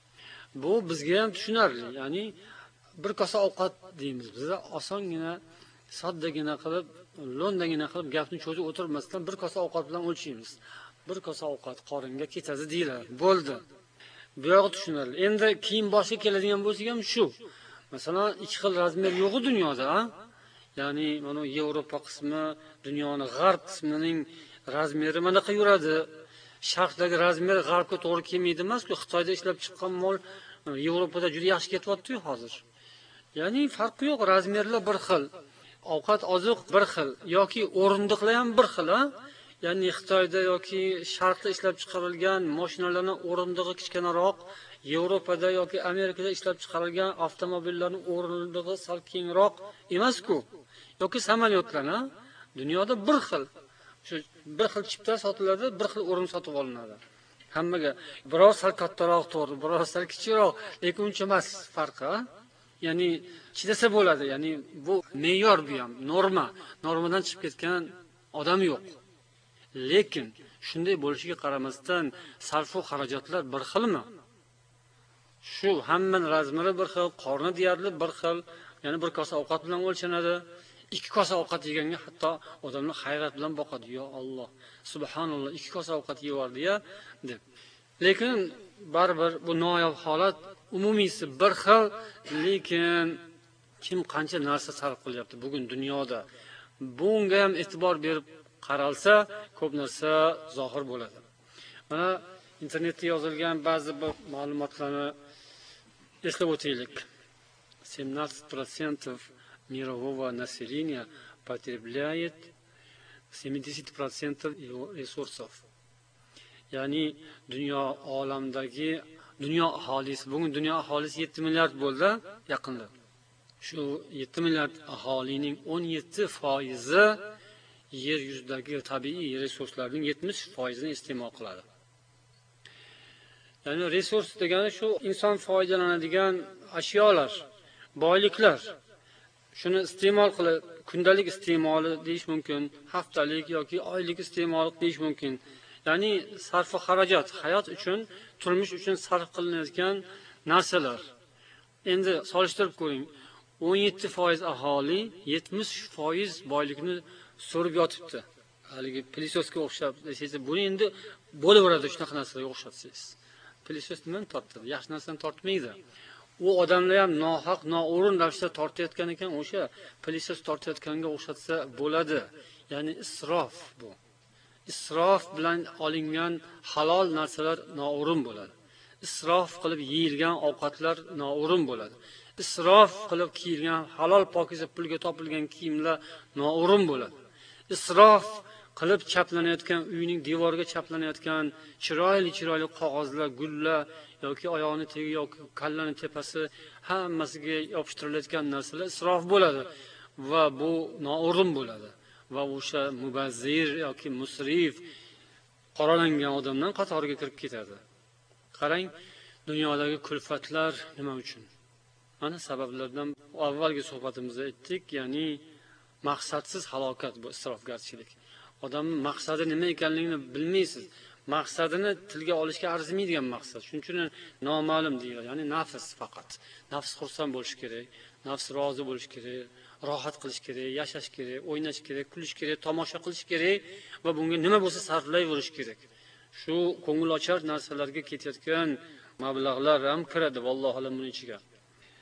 Bu bizga ham tushunarli. Ya'ni bir kosa ovqat deymiz. Bizda osongina, soddagina qilib, lo'ndagina qilib gapni cho'zib o'tirmasdan bir kosa ovqat bilan o'lchaymiz. Bir kosa ovqat qoringa ketadi deylar. Bo'ldi. Bu yo'q tushunarli. Endi kiyim boshiga keladigan bo'lsak ham shu. Masalan, ikki xil razmer yo'q dunyoda, ha? Ya'ni mana Yevropa qismi, dunyoning g'arb qismining razmeri mana qay yuradi. Sharqdagi razmer g'arbga to'g'ri kelmaydi emas-ku. Xitoyda ishlab chiqqan mol Yevropada juda yaxshi ketyapti-yu hozir. Ya'ni farqi yo'q, razmerlar bir xil. Ovqat oziq bir xil yoki o'rindiqlar ham bir xil, ha? Ya'ni Xitoyda yoki Sharqda ishlab chiqarilgan mashinalarning o'rindig'i kichkinaroq, Yevropada yoki Amerikada ishlab chiqarilgan avtomobillarning o'rindig'i sal kengroq emas-ku. Yoki samolyotlar, ha? Dunyoda bir xil. Shu bir xil chipta sotiladi, bir xil o'rin sotib olinadi. Hammaga biroz sal kattaroq to'g'ri, biroz sal kichikroq, lekin uncha emas farqi, ha? Ya'ni chidasa bo'ladi. Ya'ni bu me'yor bu ham, norma. Normadan chiqib ketgan odam yo'q. Lekin shunday bo'lishiga qaramasdan sarfu xarajatlar bir xilmi? Shu hammaning razmeri bir xil, qorni deyarli bir xil, ya'ni bir kosa ovqat bilan o'lchanadi. Ikki kosa ovqat yeganga hatto odamlar hayrat bilan boqadi. Yo Alloh, subhanalloh, ikki kosa ovqat yeyordi-ya deb. Lekin baribir bu noyob holat, umumiysi bir xil, lekin kim qancha narsa sarf qilyapti bugun dunyoda. Bunga ham e'tibor berib qaralsa, ko'p narsa zohir bo'ladi. Mana internetda yozilgan ba'zi bir ma'lumotlarni eslab o'taylik. семнадцать процентов мирового населения потребляет семьдесят процентов ресурсов. Ya'ni dunyo olamdagi dunyo aholisi, bugun dunyo aholisi yetti milliard bo'ldi yaqinda. Shu yetti milliard aholining o'n yetti foizi yer yuzidagi tabiiy resurslarning yetmish foizini iste'mol qiladi. Ya'ni resurs degani shu inson foydalanadigan ashyolar, boyliklar. Shuni iste'mol qilib, kundalik iste'moli deyish mumkin, haftalik yoki oylik iste'mol deyish mumkin. Ya'ni sarf xarajat, hayot uchun, turmush uchun sarf qilinayotgan narsalar. Endi solishtirib ko'ring. o'n yetti foiz aholi yetmish foiz boylikni so'rib yotibdi. Haligi plisosga o'xshab desangizlar, buni endi bo'laveradi shunaqa narsalarga o'xshatsangiz. Plisos nimani tortadi? Yaxshi narsani tortmaydi. U odamlar ham nohaq, noo'rin ravishda tortayotgan ekan, o'sha plisos tortayotganga o'xshatsa bo'ladi. Ya'ni isrof bu. Isrof bilan olingan halol narsalar noo'rin bo'ladi. Isrof qilib yeyilgan ovqatlar noo'rin bo'ladi. Isrof qilib kiyilgan halol pokiza pulga topilgan kiyimlar noo'rin bo'ladi. Isrof qilib chaplanayotgan uyning devoriga chaplanayotgan chiroyli-chiroyli qog'ozlar, gullar yoki oyog'ini tegi yoki kallani tepasi hammasiga yopishtirilayotgan narsalar isrof bo'ladi va bu noo'rin bo'ladi. Va o'sha mubazzir yoki musrif qoralangan odamdan qatoriga kirib ketadi. Qarang, dunyodagi kulfatlar nima uchun? Mana sabablardan avvalgi suhbatimizda aytdik, ya'ni maqsadsiz halokat bu isrofgarchilik. Odamning maqsadi nima ekanligini bilmaysiz. Maqsadini tilga olishga arzimaydigan maqsad. Shuning uchun noma'lum deyiladi. Ya'ni nafs faqat. Nafs xursand bo'lish kerak, nafs rozi bo'lish kerak, rohat qilish kerak, yashash kerak, o'ynash kerak, kulish kerak, tomosha qilish kerak va bunga nima bo'lsa sarflayverish kerak. Shu ko'ngilochar narsalarga ketayotgan mablag'lar ham kiradi, vallohu alam, buning ichiga.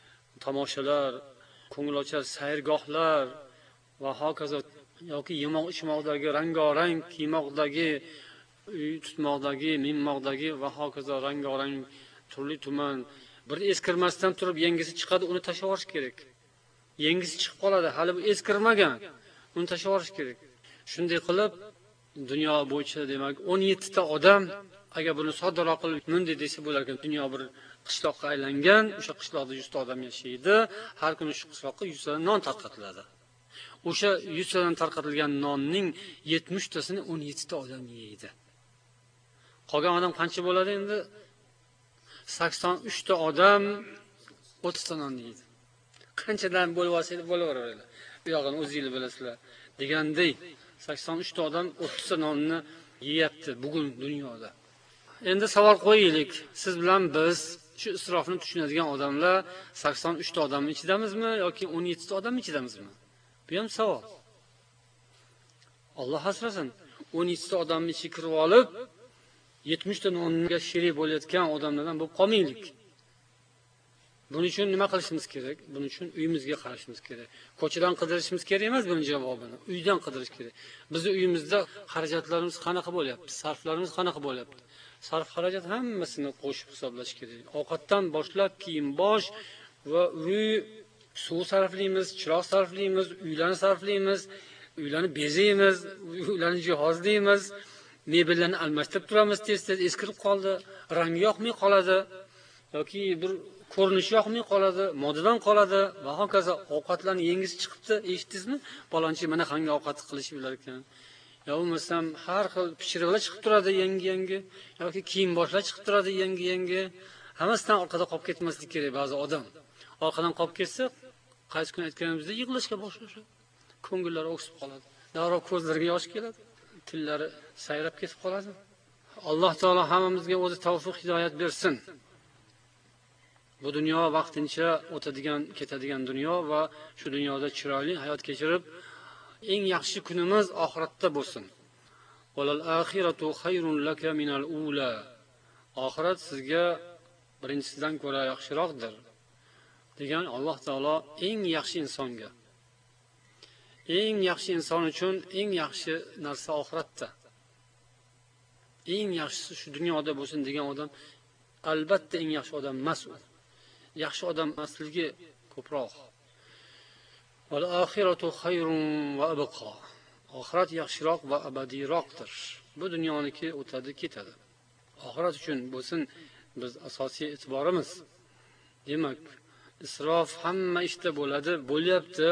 tomoshalar, ko'ngilochar sayrgohlar va hokazo, yoki yemoq ichmoqdagi, rangorang kiymoqdagi, uy tutmoqdagi, minmoqdagi va hokazo rangorang turli tuman bir eskirmasdan turib yangisi chiqadi, uni tashlab yuborish kerak. Yangisi chiqib qoladi, hali bu eskirmagan, uni tashlab yuborish kerak. Shunday qilib dunyo bo'yicha demak o'n yetti ta odam agar buni soddaroq qilib bunday desa bo'lar ekan, dunyo bir qishloqqa aylangan, o'sha qishloqda yuz ta odam yashaydi, har kuni shu qishloqqa yuz ta non tarqatiladi. O'sha yuz tadan tarqatilgan nonning yetmish tasini o'n yetti ta odam yeydi. Qolgan odam qancha bo'ladi endi? sakson uch ta odam o'ttiz ta non yeydi. Qanchadan bo'lib olsangiz bo'laveradi. Bu yog'ini o'zingiz bilasizlar. Degandek sakson uch ta odam o'ttiz ta nonni yeyapti bugun dunyoda. Endi savol qo'yaylik. Siz bilan biz shu isrofni tushunadigan odamlar sakson uch ta odam ichidamizmi yoki o'n yetti ta odam ichidamizmi? Bu ham savol. Alloh asrasin. o'n yetti ta odamni ichiga kirib olib, yetmish ta nonga sherik bo'layotgan odamlardan bo'lib qolmaylik. Buning uchun nima qilishimiz kerak? Buning uchun uyimizga qarashimiz kerak. Ko'chadan qidirishimiz kerak emas buning javobini. Uydan qidirish kerak. Bizning uyimizda xarajatlarimiz qanaqa bo'lyapti? Sarflarimiz qanaqa bo'lyapti? Sarf xarajat hammasini qo'shib hisoblash kerak. Ovqatdan boshlab kiyim-bosh va uy, suv sarflaymiz, chiroq sarflaymiz, uylarni sarflaymiz, uylarni bezaymiz, uylarni jihozlaymiz, mebellarni almashtirib turamiz, tez-tez eskirib qoldi, rangi yoqmay qoladi yoki bir ko'rinishi yoqmay qoladi, modadan qoladi va hokazo. Ovqatlarni yengisi chiqibdi, eshitdingizmi? Palonchi mana qanday ovqat qilishib bilar ekan. Ya bo'lmasam har xil pishiriqlar chiqib turadi yangi-yangi yoki kiyim boshlar chiqib turadi yangi-yangi. Hammasidan orqada qolib ketmaslik kerak ba'zi odam. Orqadan qolib ketsa, qaysi kun aytganimizda yig'lashga boshlaydi. Ko'ngillari o'ksib qoladi. Darrov ko'zlariga yosh keladi. Tillari sayrab ketib qoladi. Alloh taolo hammamizga o'zi tavfiq hidoyat bersin. Bu dunyo vaqtincha o'tadigan, ketadigan dunyo va shu dunyoda chiroyli hayot kechirib, eng yaxshi kunimiz oxiratda bo'lsin. Walal akhiratu khayrun laka minal ula. Oxirat sizga birinchisidan ko'ra yaxshiroqdir. Degan Alloh taolo eng yaxshi insonga. Eng yaxshi inson uchun eng yaxshi narsa oxiratda. Eng yaxshisi shu dunyoda bo'lsin degan odam albatta eng yaxshi odam emas u. Yaxshi odam emasligi ko'proq. Wal akhiratu khayrun va abqa. Oxirat yaxshiroq va abadiyroqdir. Bu dunyoniki o'tadi, ketadi. Oxirat uchun bo'lsin biz asosiy e'tiborimiz. Demak, isrof hamma ishda bo'ladi, bo'lyapti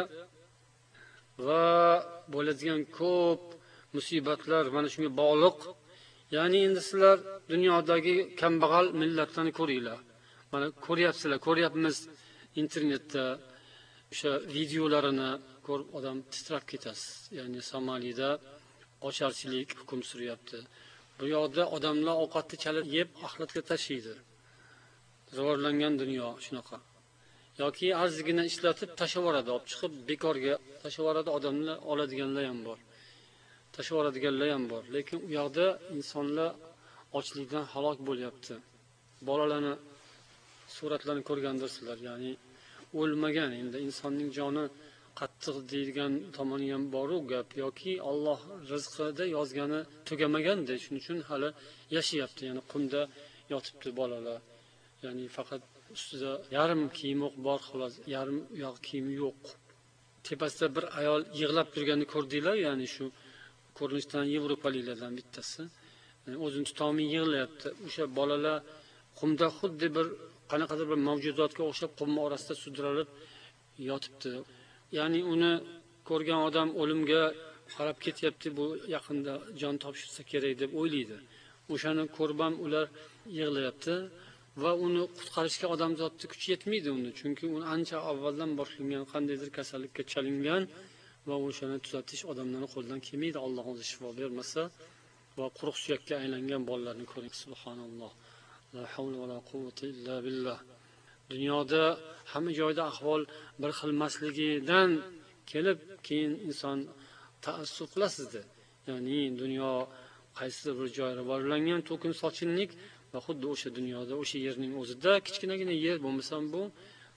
va bo'ladigan ko'p musibatlar mana shunga bog'liq. Ya'ni endi sizlar dunyodagi kambag'al millatlarni ko'ringlar. Mana ko'ryapsizlar, ko'ryapmiz internetda o'sha videolarini ko'rib odam titrab ketasiz. Ya'ni Somalida ocharchilik hukm suryapti. Bu yoqda odamlar ovqatni chalib yeb axlatga tashlaydi. Rivojlangan dunyo shunaqa. Yoki arzigina ishlatib tashlab yuboradi, olib chiqib bekorga tashlab yuboradi, odamlar oladiganlar ham bor. Tashlab yuboradiganlar ham bor. Lekin u yoqda insonlar ochlikdan halok bo'lyapti. Bolalarni suratlarni ko'rgandirsizlar, ya'ni o'lmagan, endi insonning joni qattiq deydigan tomoni ham bor u gap, yoki Alloh rizqida yozgani tugamaganda, shuning uchun hali yashayapti, ya'ni qumda yotibdi bolalar. Ya'ni faqat ustida yarim kiyim bor, xolos, yarim yoq kiyimi yo'q. Tepasida bir ayol yig'lab turganini ko'rdinglar, ya'ni shu ko'rinishdan yevropaliklardan bittasi. Yani o'zini tutolmay yig'layapti. O'sha bolalar qumda xuddi bir qanaqadir bir mavjudotga o'xshab qumma orasida sudralib yotibdi. Ya'ni uni ko'rgan odam o'limga qarab ketyapti, bu yaqinda jon topshirsa kerak deb o'ylaydi. O'shani ko'rib ham ular yig'layapti va uni qutqarishga odamzodning kuchi yetmaydi uni, chunki uni ancha avvaldan boshlangan qandaydir kasallikka chalingan va o'shani tuzatish odamlarning qo'lidan kelmaydi, Alloh o'zi shifo bermasa. Va quruq suyakka aylangan bolalarni ko'ring, subhanalloh. La havla va la quvvata illa billah. Dunyoda hamma joyda ahvol bir xil emasligidan kelib, keyin inson taassuf qilasizdi. Ya'ni dunyo qaysidir bir joy rivojlangan, to'kin sochinlik va xuddi o'sha dunyoda, o'sha yerning o'zida kichkinagina yer bo'lmasa bu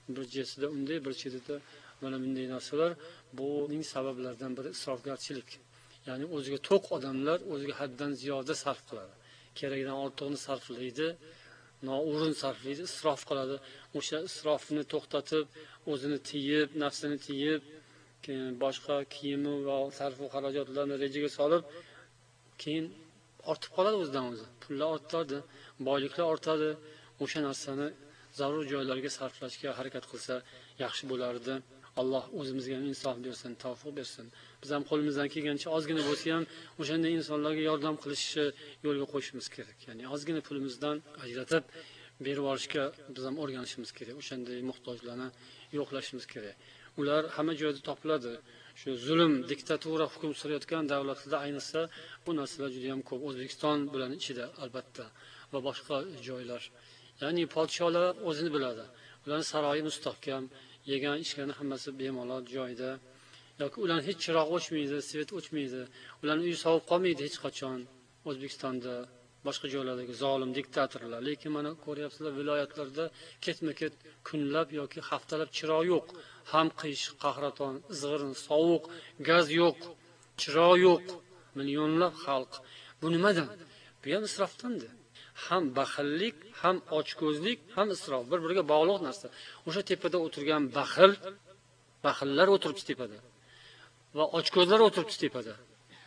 bir chetida unday, bir chetida mana bunday narsalar. Buning sabablaridan biri isrofgarchilik. Ya'ni o'ziga to'q odamlar o'ziga haddan ziyoda sarf qiladi. Kerakdan ortig'ini sarflaydi, noo'rin sarflaydi, isrof qiladi. O'sha isrofni to'xtatib, o'zini tiyib, nafsini tiyib, boshqa kiyimi va sarf xarajatlarni rejaga solib, keyin ortib qoladi o'zidan o'zi. Pullar ortadi, boyliklar ortadi. O'sha narsani zarur joylarga sarflashga harakat qilsa yaxshi bo'lardi. Alloh o'zimizga insof bersin, tavfiq bersin. Biz ham qo'limizdan kelgancha ozgina bo'lsa ham o'shanda insonlarga yordam qilishni yo'lga qo'yishimiz kerak. Ya'ni ozgina pulimizdan ajratib berib olishga biz ham o'rganishimiz kerak. O'shanday muhtojlarni yo'qlashimiz kerak. Ular hamma joyda topiladi. Shu zulm, diktatura hukm surayotgan davlatlarda ayniqsa bu narsalar juda ham ko'p. O'zbekiston bilan ichida albatta va boshqa joylar. Ya'ni podsholar o'zini biladi. Ularning saroyi mustahkam, yegan ichgani hammasi bemalol joyida. Yoki ular hech chiroq o'chmaydi, svet o'chmaydi. Ularning uyi sovib qolmaydi hech qachon. O'zbekistonda boshqa joylardagi zolim diktatorlar, lekin mana ko'ryapsizlar, viloyatlarda ketma-ket kunlab yoki haftalab chiroq yo'q. Ham qish, qahraton, izg'irin, sovuq, gaz yo'q, chiroq yo'q. Millionlab xalq. Bu nimadan? Bu ham isrofdandir. Ham baxillik, ham ochko'zlik, ham isrof bir-biriga bog'liq narsa. O'sha tepada o'tirgan baxil, baxillar o'tiribdi tepada. Va ochko'zlar o'tiribdi tepada.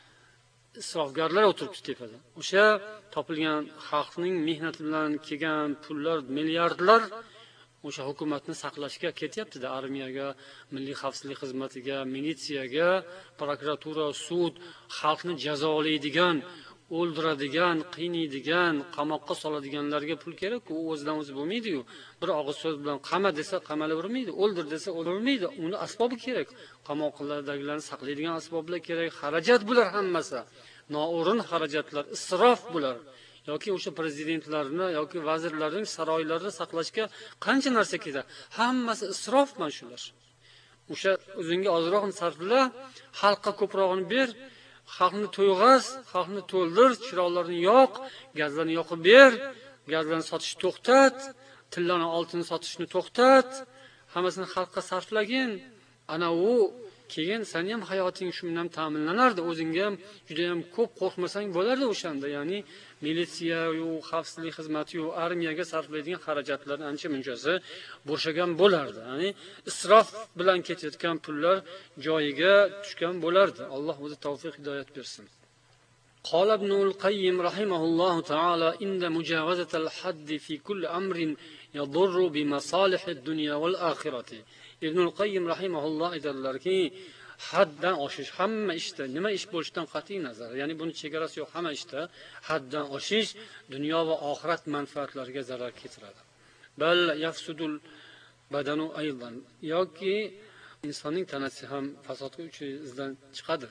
Isrofgarlar o'tiribdi tepada. O'sha topilgan xalqning mehnati bilan kelgan pullar, milliardlar o'sha hukumatni saqlashga ketyapti-da, armiyaga, milliy xavfsizlik xizmatiga, militsiyaga, prokuratura, sud, xalqni jazolaydigan, o'ldiradigan, qiynaydigan, qamoqqa soladiganlarga pul kerak-ku, u o'zidan o'zi bo'lmaydi-yu. Bir og'iz so'z bilan qama desa qamalavermaydi, o'ldir desa o'ldirmaydi. Uni asbobi kerak. Qamoqlardagilarni saqlaydigan asboblar kerak, xarajat bular hammasi. Noo'rin xarajatlar, isrof bular. Yoki o'sha prezidentlarni yoki vazirlarning saroylarini saqlashga qancha narsa ketadi? Hammasi isrof mana shular. O'sha o'zingga ozroq sarfla, xalqqa ko'prog'ini ber. Xalqni to'yg'az, xalqni to'ldir, chiroqlarni yoq, gazlarni yoqib ber, gazlarni sotishni to'xtat, tillani oltin sotishni to'xtat, hammasini xalqqa sarflagin. Ana u keyin seni ham hayoting shu bilan ta'minlanardi. O'zingga ham juda ham ko'p qo'rqmasang bo'lardi o'shanda. Ya'ni militsiya yu, xavfsizlik xizmati yu, armiyaga sarflaydigan xarajatlar ancha munchasi bo'shagan bo'lardi. Ya'ni isrof bilan ketayotgan pullar joyiga tushgan bo'lardi. Alloh o'zi tavfiq hidoyat bersin. قال ابن القيم رحمه الله تعالى إن مجاوزة الحد في كل أمر يضر بمصالح الدنيا والآخرة. ابن القيم رحمه الله aytadilarki, haddan oshish hamma ishda, nima ish bo'lishidan qat'iy nazar, ya'ni buni chegarasi yo'q, hamma ishda haddan oshish dunyo va oxirat manfaatlariga zarar keltiradi. Bal yafsudul badanu aydan, yoki insonning tanasi ham fasodga uchizdan chiqadi.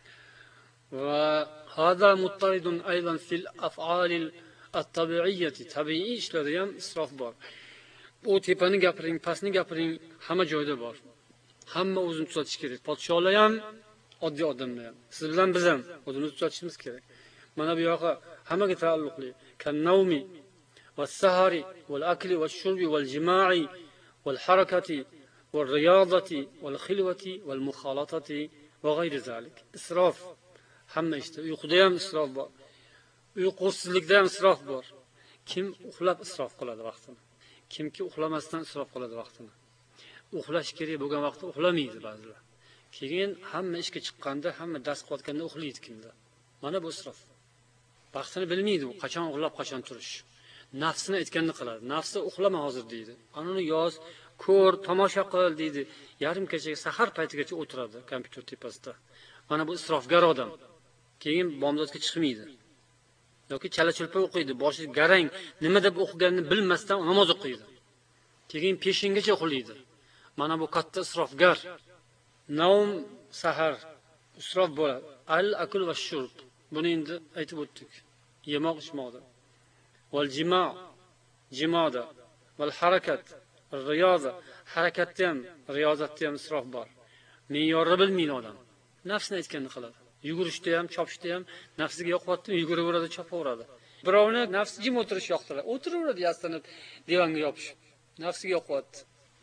Va hada muttaridun aydan fil af'alil at-tabi'iyyati, tabiiy ishlarda ham isrof bor. U tepani gapiring, pastni gapiring, hamma joyda bor. Hamma o'zini tuzatish kerak. Podsholar ham, oddiy odamlar ham. Siz bilan biz ham o'zimizni tuzatishimiz kerak. Mana bu yoqqa hammaga taalluqli. Kan-nawmi was-sahari wal-akli wash-shurbi wal-jima'i wal-harakati wal-riyadati wal-khilwati wal-mukhalatati va g'ayri zalik. Isrof hamma ishda. Uyquda ham isrof bor. Uyqusizlikda ham isrof bor. Kim uxlab isrof qiladi vaqtini? Kimki uxlamasdan isrof qiladi vaqtini. Uxlash kerak bo'lgan vaqtda uxlamaydi ba'zilar. Keyin hamma ishga chiqqanda, hamma dars qilayotganda uxlaydi kimda. Mana bu isrof. Vaqtini bilmaydi u, qachon uxlab, qachon turish. Nafsini aytganini qiladi. Nafsi uxlama hozir deydi. Anani yoz, ko'r, tomosha qil deydi. Yarim kechaga, sahar paytigacha o'tiradi kompyuter tepasida. Mana bu isrofgar odam. Keyin bomdodga chiqmaydi. Yoki chala-chulpa o'qiydi, boshi garang, nima deb o'qiganini bilmasdan namoz o'qiydi. Keyin peshingacha uxlaydi. Mana bu katta isrofgar. Naum sahar isrof bo'ladi. Al-akl va shurb. Buni endi aytib o'tdik. Yemoq ichmoqda. Val jima' jimoda, val harakat, riyoza, harakatda ham, riyozatda ham isrof bor. Me'yorni bilmaydi odam. Nafsini aytganini qiladi. Yugurishda ham, chopishda ham nafsiga yoqyapti, yuguraveradi, chopaveradi. Birovni nafsi jim o'tirish yoqtiradi. O'tiraveradi yastanib, divanga yopishib. Nafsiga yoqyapti.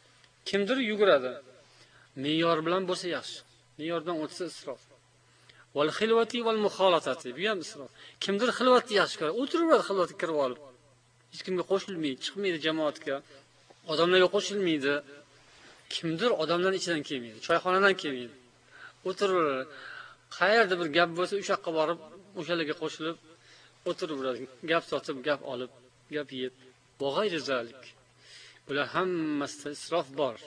Kimdir yuguradi. Me'yor bilan bo'lsa yaxshi. Me'yordan o'tsa isrof. Wal xilvati wal muxalatati, bu ham isrof. Kimdir xilvatni yaxshi ko'radi, o'tiraveradi xilvatga kirib olib. Hech kimga qo'shilmaydi, chiqmaydi jamoatga. Odamlarga qo'shilmaydi. Kimdir odamlarning ichidan kelmaydi, choyxonadan kelmaydi. O'tiraveradi. Qayerda bir gap bo'lsa, o'sha yoqqa borib, o'shalarga qo'shilib o'tiraveradi. Gap sotib, gap olib, gap yeb. Bo'g'ayri zalik. Bular hammasida isrof bor.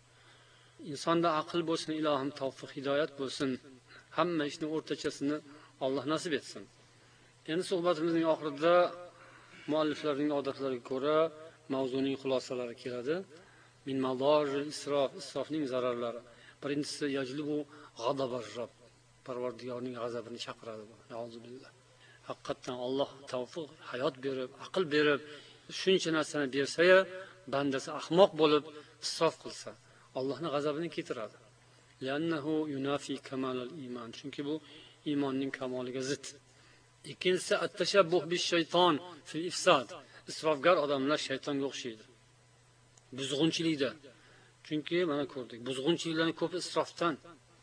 Insonda aql bo'lsin, ilohim tavfiq, hidoyat bo'lsin. Hamma ishning o'rtachasini Alloh nasib etsin. Endi suhbatimizning oxirida mualliflarning odatlariga ko'ra mavzuning xulosalari keladi. Min madaril isrof, isrofning zararlari. Birinchisi yajlibu g'adabar rob. Parvardigorning g'azabini chaqiradi. Ya'uzubillah. Haqiqatan Alloh tavfiq, hayot berib, aql berib, shuncha narsani bersa-ya, bandasi ahmoq bo'lib isrof qilsa, Allohning g'azabini keltiradi. Li'annahu yunafi kamalal iymon. Chunki bu iymonning kamoliga zid. Ikkinchisi at-tashabbuh bish-shayton fil ifsad. Isrofgar odamlar shaytonga o'xshaydi. Buzg'unchilikda. Chunki mana ko'rdik, buzg'unchiliklarning ko'pi isrofdan.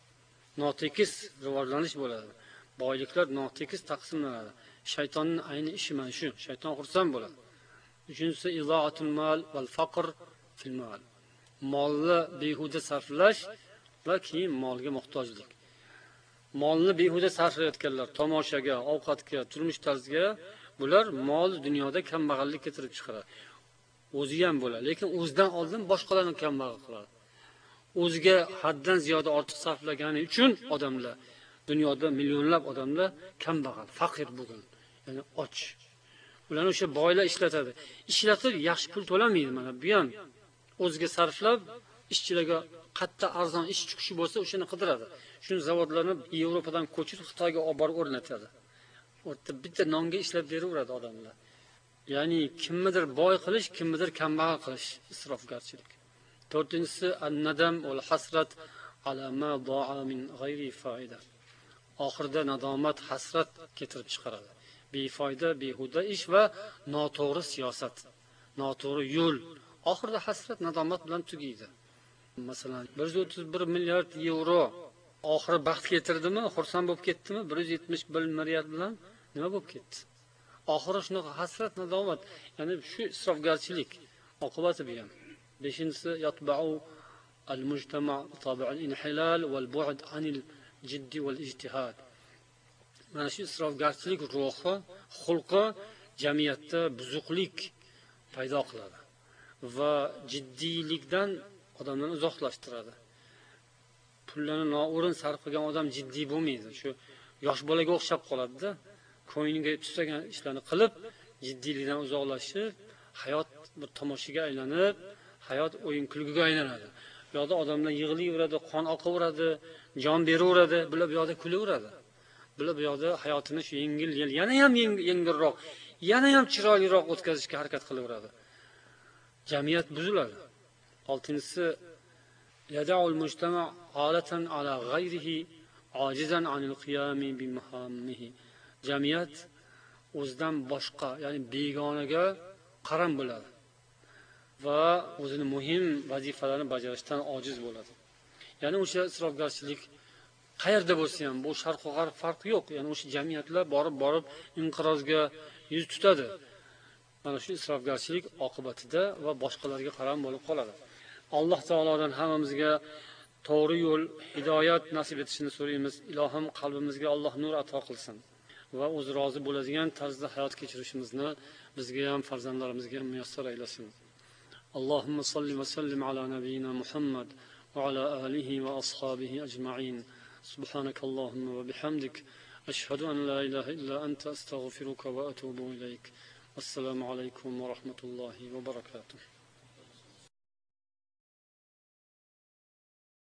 Notekis rivojlanish bo'ladi. Boyliklar notekis taqsimlanadi. Shaytonning ayni ishi mana shu. Shayton xursand bo'ladi. Uchinchisi izoatul mal val faqr fil mal. Molni behuda sarflash va keyin molga muhtojlik. Molni behuda sarflayotganlar, tomoshaga, ovqatga, turmush tarziga, bular mol dunyoda kambag'allik keltirib chiqaradi. O'zi ham bo'ladi, lekin o'zidan oldin boshqalarni kambag'al qiladi. O'ziga haddan ziyoda ortiq sarflagani uchun odamlar, dunyoda millionlab odamlar kambag'al, faqir bugun, ya'ni och. Ularni o'sha boylar ishlatadi. Ishlatib yaxshi pul to'lamaydi mana. Bu ham o'ziga sarflab, ishchilarga qatta arzon ish chiqishi bo'lsa, o'shani qidiradi. Shuni zavodlarni Yevropadan ko'chirib Xitoyga olib borib o'rnatadi. O'rta bitta nonga ishlab beraveradi odamlar. Ya'ni kimnidir boy qilish, kimnidir kambag'al qilish, isrofgarchilik. To'rtinchisi an-nadam wal hasrat ala ma da'a min g'ayri foyda. Oxirida nadomat, hasrat keltirib chiqaradi. Befoyda, behuda ish va noto'g'ri siyosat, noto'g'ri yo'l. Oxirida hasrat, nadomat bilan tugaydi. Masalan, bir yuz o'ttiz bir milliard yevro oxiri baxt keltirdimi, xursand bo'lib ketdimi? bir yuz yetmish bir milliard bilan nima bo'lib ketdi? Oxiri shunaqa hasrat, nadomat, ya'ni shu isrofgarchilik oqibati bu ham. Beshinchisi yatba'u al-mujtama' tabi' al-inhilal wal bu'd anil jiddi wal ijtihad. Mana shu isrofgarchilik ruhi, xulqi jamiyatda buzuqlik paydo qiladi va jiddiylikdan odamlarni uzoqlashtiradi. Pullarni noo'rin sarf qilgan odam jiddiy bo'lmaydi. Shu yosh bolaga o'xshab qoladi-da. Ko'ngliga tusagan ishlarni qilib, jiddiylikdan uzoqlashib, hayot bir tomoshaga aylanib, hayot o'yin kulguga aylanadi. Bu yoqda odamlar yig'layveradi, qon oqaveradi, jon beraveradi, bular bu yoqda kulaveradi. Bular bu yoqda hayotini shu yengil, yana ham yengilroq, yana ham chiroyliroq o'tkazishga harakat qilaveradi. Jamiyat buziladi. Oltinchisi yada'ul mujtama' halatan ala ghayrihi ajizan anil qiyami bi mahammihi. Jamiyat o'zidan boshqa, ya'ni begonaga qaram bo'ladi va o'zining muhim vazifalarini bajarishdan ojiz bo'ladi. Ya'ni o'sha isrofgarchilik qayerda bo'lsa ham, bu sharq va g'arb farqi yo'q. Ya'ni o'sha jamiyatlar borib-borib inqirozga yuz tutadi. Mana shu isrofgarchilik oqibatida va boshqalarga qaram bo'lib qoladi. Alloh taolodan hammamizga to'g'ri yo'l, hidoyat nasib etishini so'raymiz. Ilohim qalbimizga Alloh nur ato qilsin va o'zi rozi bo'ladigan tarzda hayot kechirishimizni bizga ham, farzandlarimizga ham muyassar aylasin. Allohumma salli va sallim ala nabiyyina Muhammad va ala alihi va ashabihi ajma'in. Subhanakallahumma va bihamdik ashhadu an la ilaha illa anta astaghfiruka va atubu ilayk. Assalomu alaykum va rahmatullohi va barakatuh.